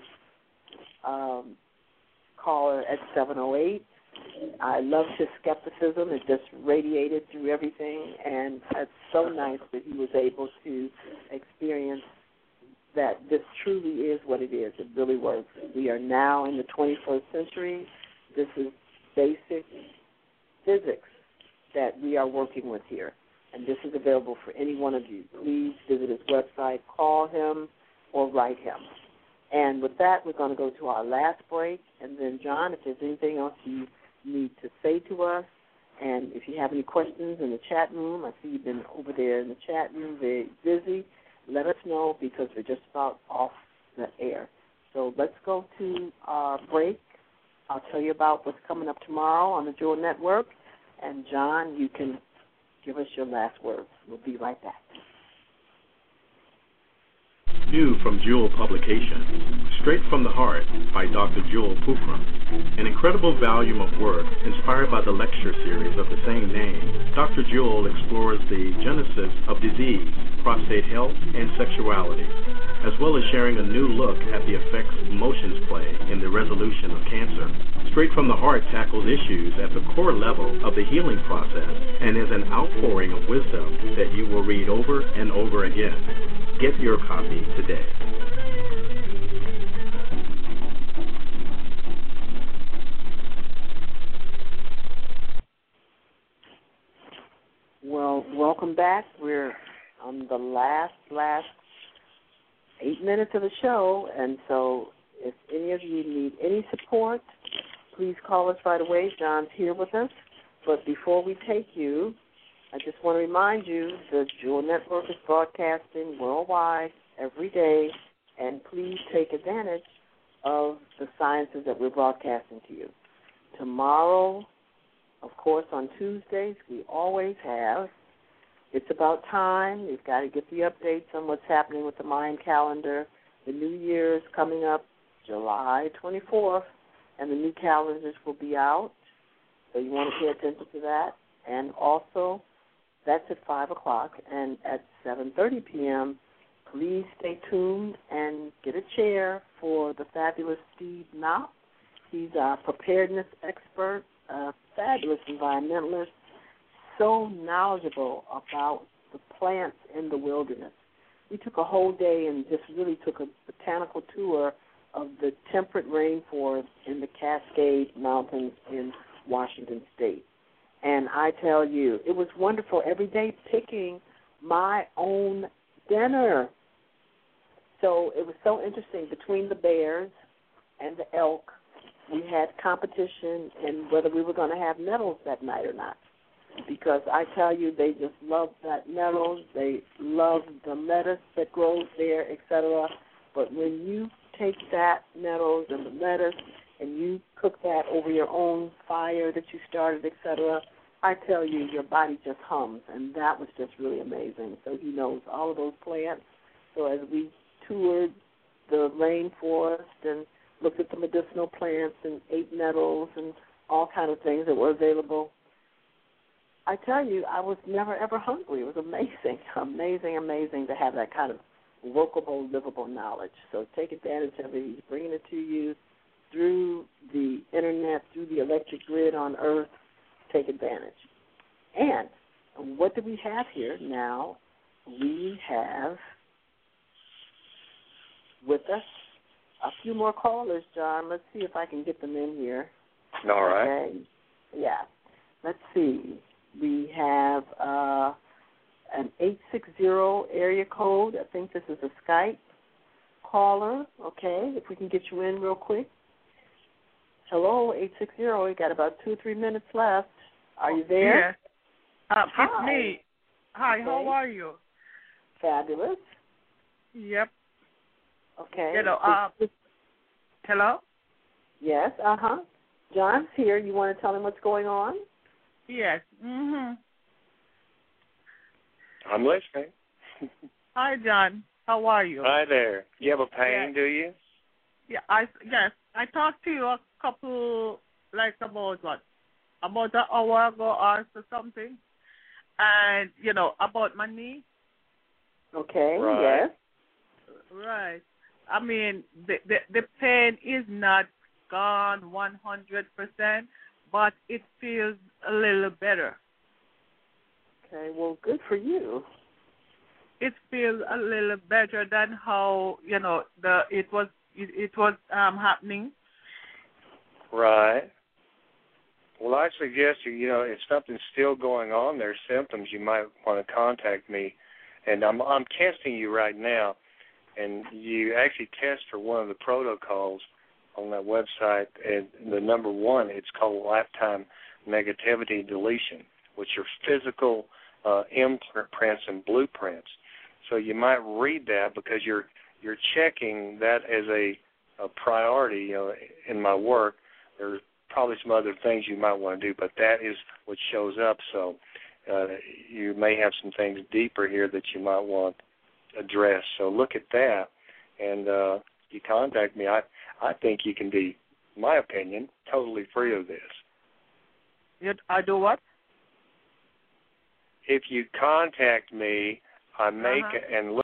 caller at 708. I loved his skepticism. It just radiated through everything, and it's so nice that he was able to experience that this truly is what it is. It really works. We are now in the 21st century. This is basic physics that we are working with here, and this is available for any one of you. Please visit his website, call him, or write him. And with that, we're going to go to our last break, and then, John, if there's anything else you need to say to us, and if you have any questions in the chat room, I see you've been over there in the chat room very busy, let us know because we're just about off the air. So let's go to our break. I'll tell you about what's coming up tomorrow on the Jewel Network, and, John, you can give us your last words. We'll be right back.
New from Jewel Publications, Straight from the Heart by Dr. Jewel Pookrum, an incredible volume of work inspired by the lecture series of the same name. Dr. Jewel explores the genesis of disease, prostate health, and sexuality, as well as sharing a new look at the effects emotions play in the resolution of cancer. Straight from the Heart tackles issues at the core level of the healing process and is an outpouring of wisdom that you will read over and over again. Get your copy today.
Well, welcome back. We're on the last 8 minutes of the show, and so if any of you need any support, please call us right away. John's here with us. But before we take you, I just want to remind you the Jewel Network is broadcasting worldwide every day, and please take advantage of the sciences that we're broadcasting to you. Tomorrow, of course, on Tuesdays, we always have It's About Time. We've got to get the updates on what's happening with the Mayan calendar. The New Year is coming up July 24th, and the new calendars will be out, so you want to pay attention to that. And also, that's at 5 o'clock, and at 7:30 p.m., please stay tuned and get a chair for the fabulous Steve Knopp. He's our preparedness expert, a fabulous environmentalist, so knowledgeable about the plants in the wilderness. We took a whole day and just really took a botanical tour of the temperate rainforest in the Cascade Mountains in Washington State. And I tell you, it was wonderful every day picking my own dinner. So it was so interesting. Between the bears and the elk, we had competition in whether we were going to have nettles that night or not. Because I tell you, they just love that nettles. They love the lettuce that grows there, etc. But when you take that nettles and the lettuce and you cook that over your own fire that you started, etc., I tell you, your body just hums, and that was just really amazing. So he knows all of those plants. So as we toured the rainforest and looked at the medicinal plants and ate nettles and all kind of things that were available, I tell you, I was never, ever hungry. It was amazing, amazing to have that kind of workable, livable knowledge. So take advantage of it. He's bringing it to you through the Internet, through the electric grid on Earth. Take advantage. And what do we have here now? We have with us a few more callers, John. Let's see if I can get them in here.
All right.
Okay. Yeah. Let's see. We have an 860 area code. I think this is a Skype caller. Okay, if we can get you in real quick. Hello, 860. We got about 2 or 3 minutes left. Are you there?
Yes. It's me. Hi, okay. How are you?
Fabulous.
Yep.
Okay.
Hello?
Yes, John's here. You want to tell him what's going on?
Yes. Mhm.
I'm listening.
Hi, John. How are you?
Hi there. You have a pain, do you?
Yeah. I talked to you a couple, about an hour ago or something, and about my knee.
Okay.
Right.
Yes.
Right. I mean, the pain is not gone 100%, but it feels a little better.
Okay, well, good for you.
It feels a little better than how it was happening.
Right. Well, I suggest if something's still going on, there's symptoms, you might want to contact me. And I'm testing you right now, and you actually test for one of the protocols on that website. And the number one, it's called lifetime negativity deletion, which are physical imprints and blueprints. So you might read that because you're checking that as a priority. In my work, there's probably some other things you might want to do, but that is what shows up. So you may have some things deeper here that you might want to address. So look at that, and you contact me. I think you can be, in my opinion, totally free of this.
I do what?
If you contact me, I make and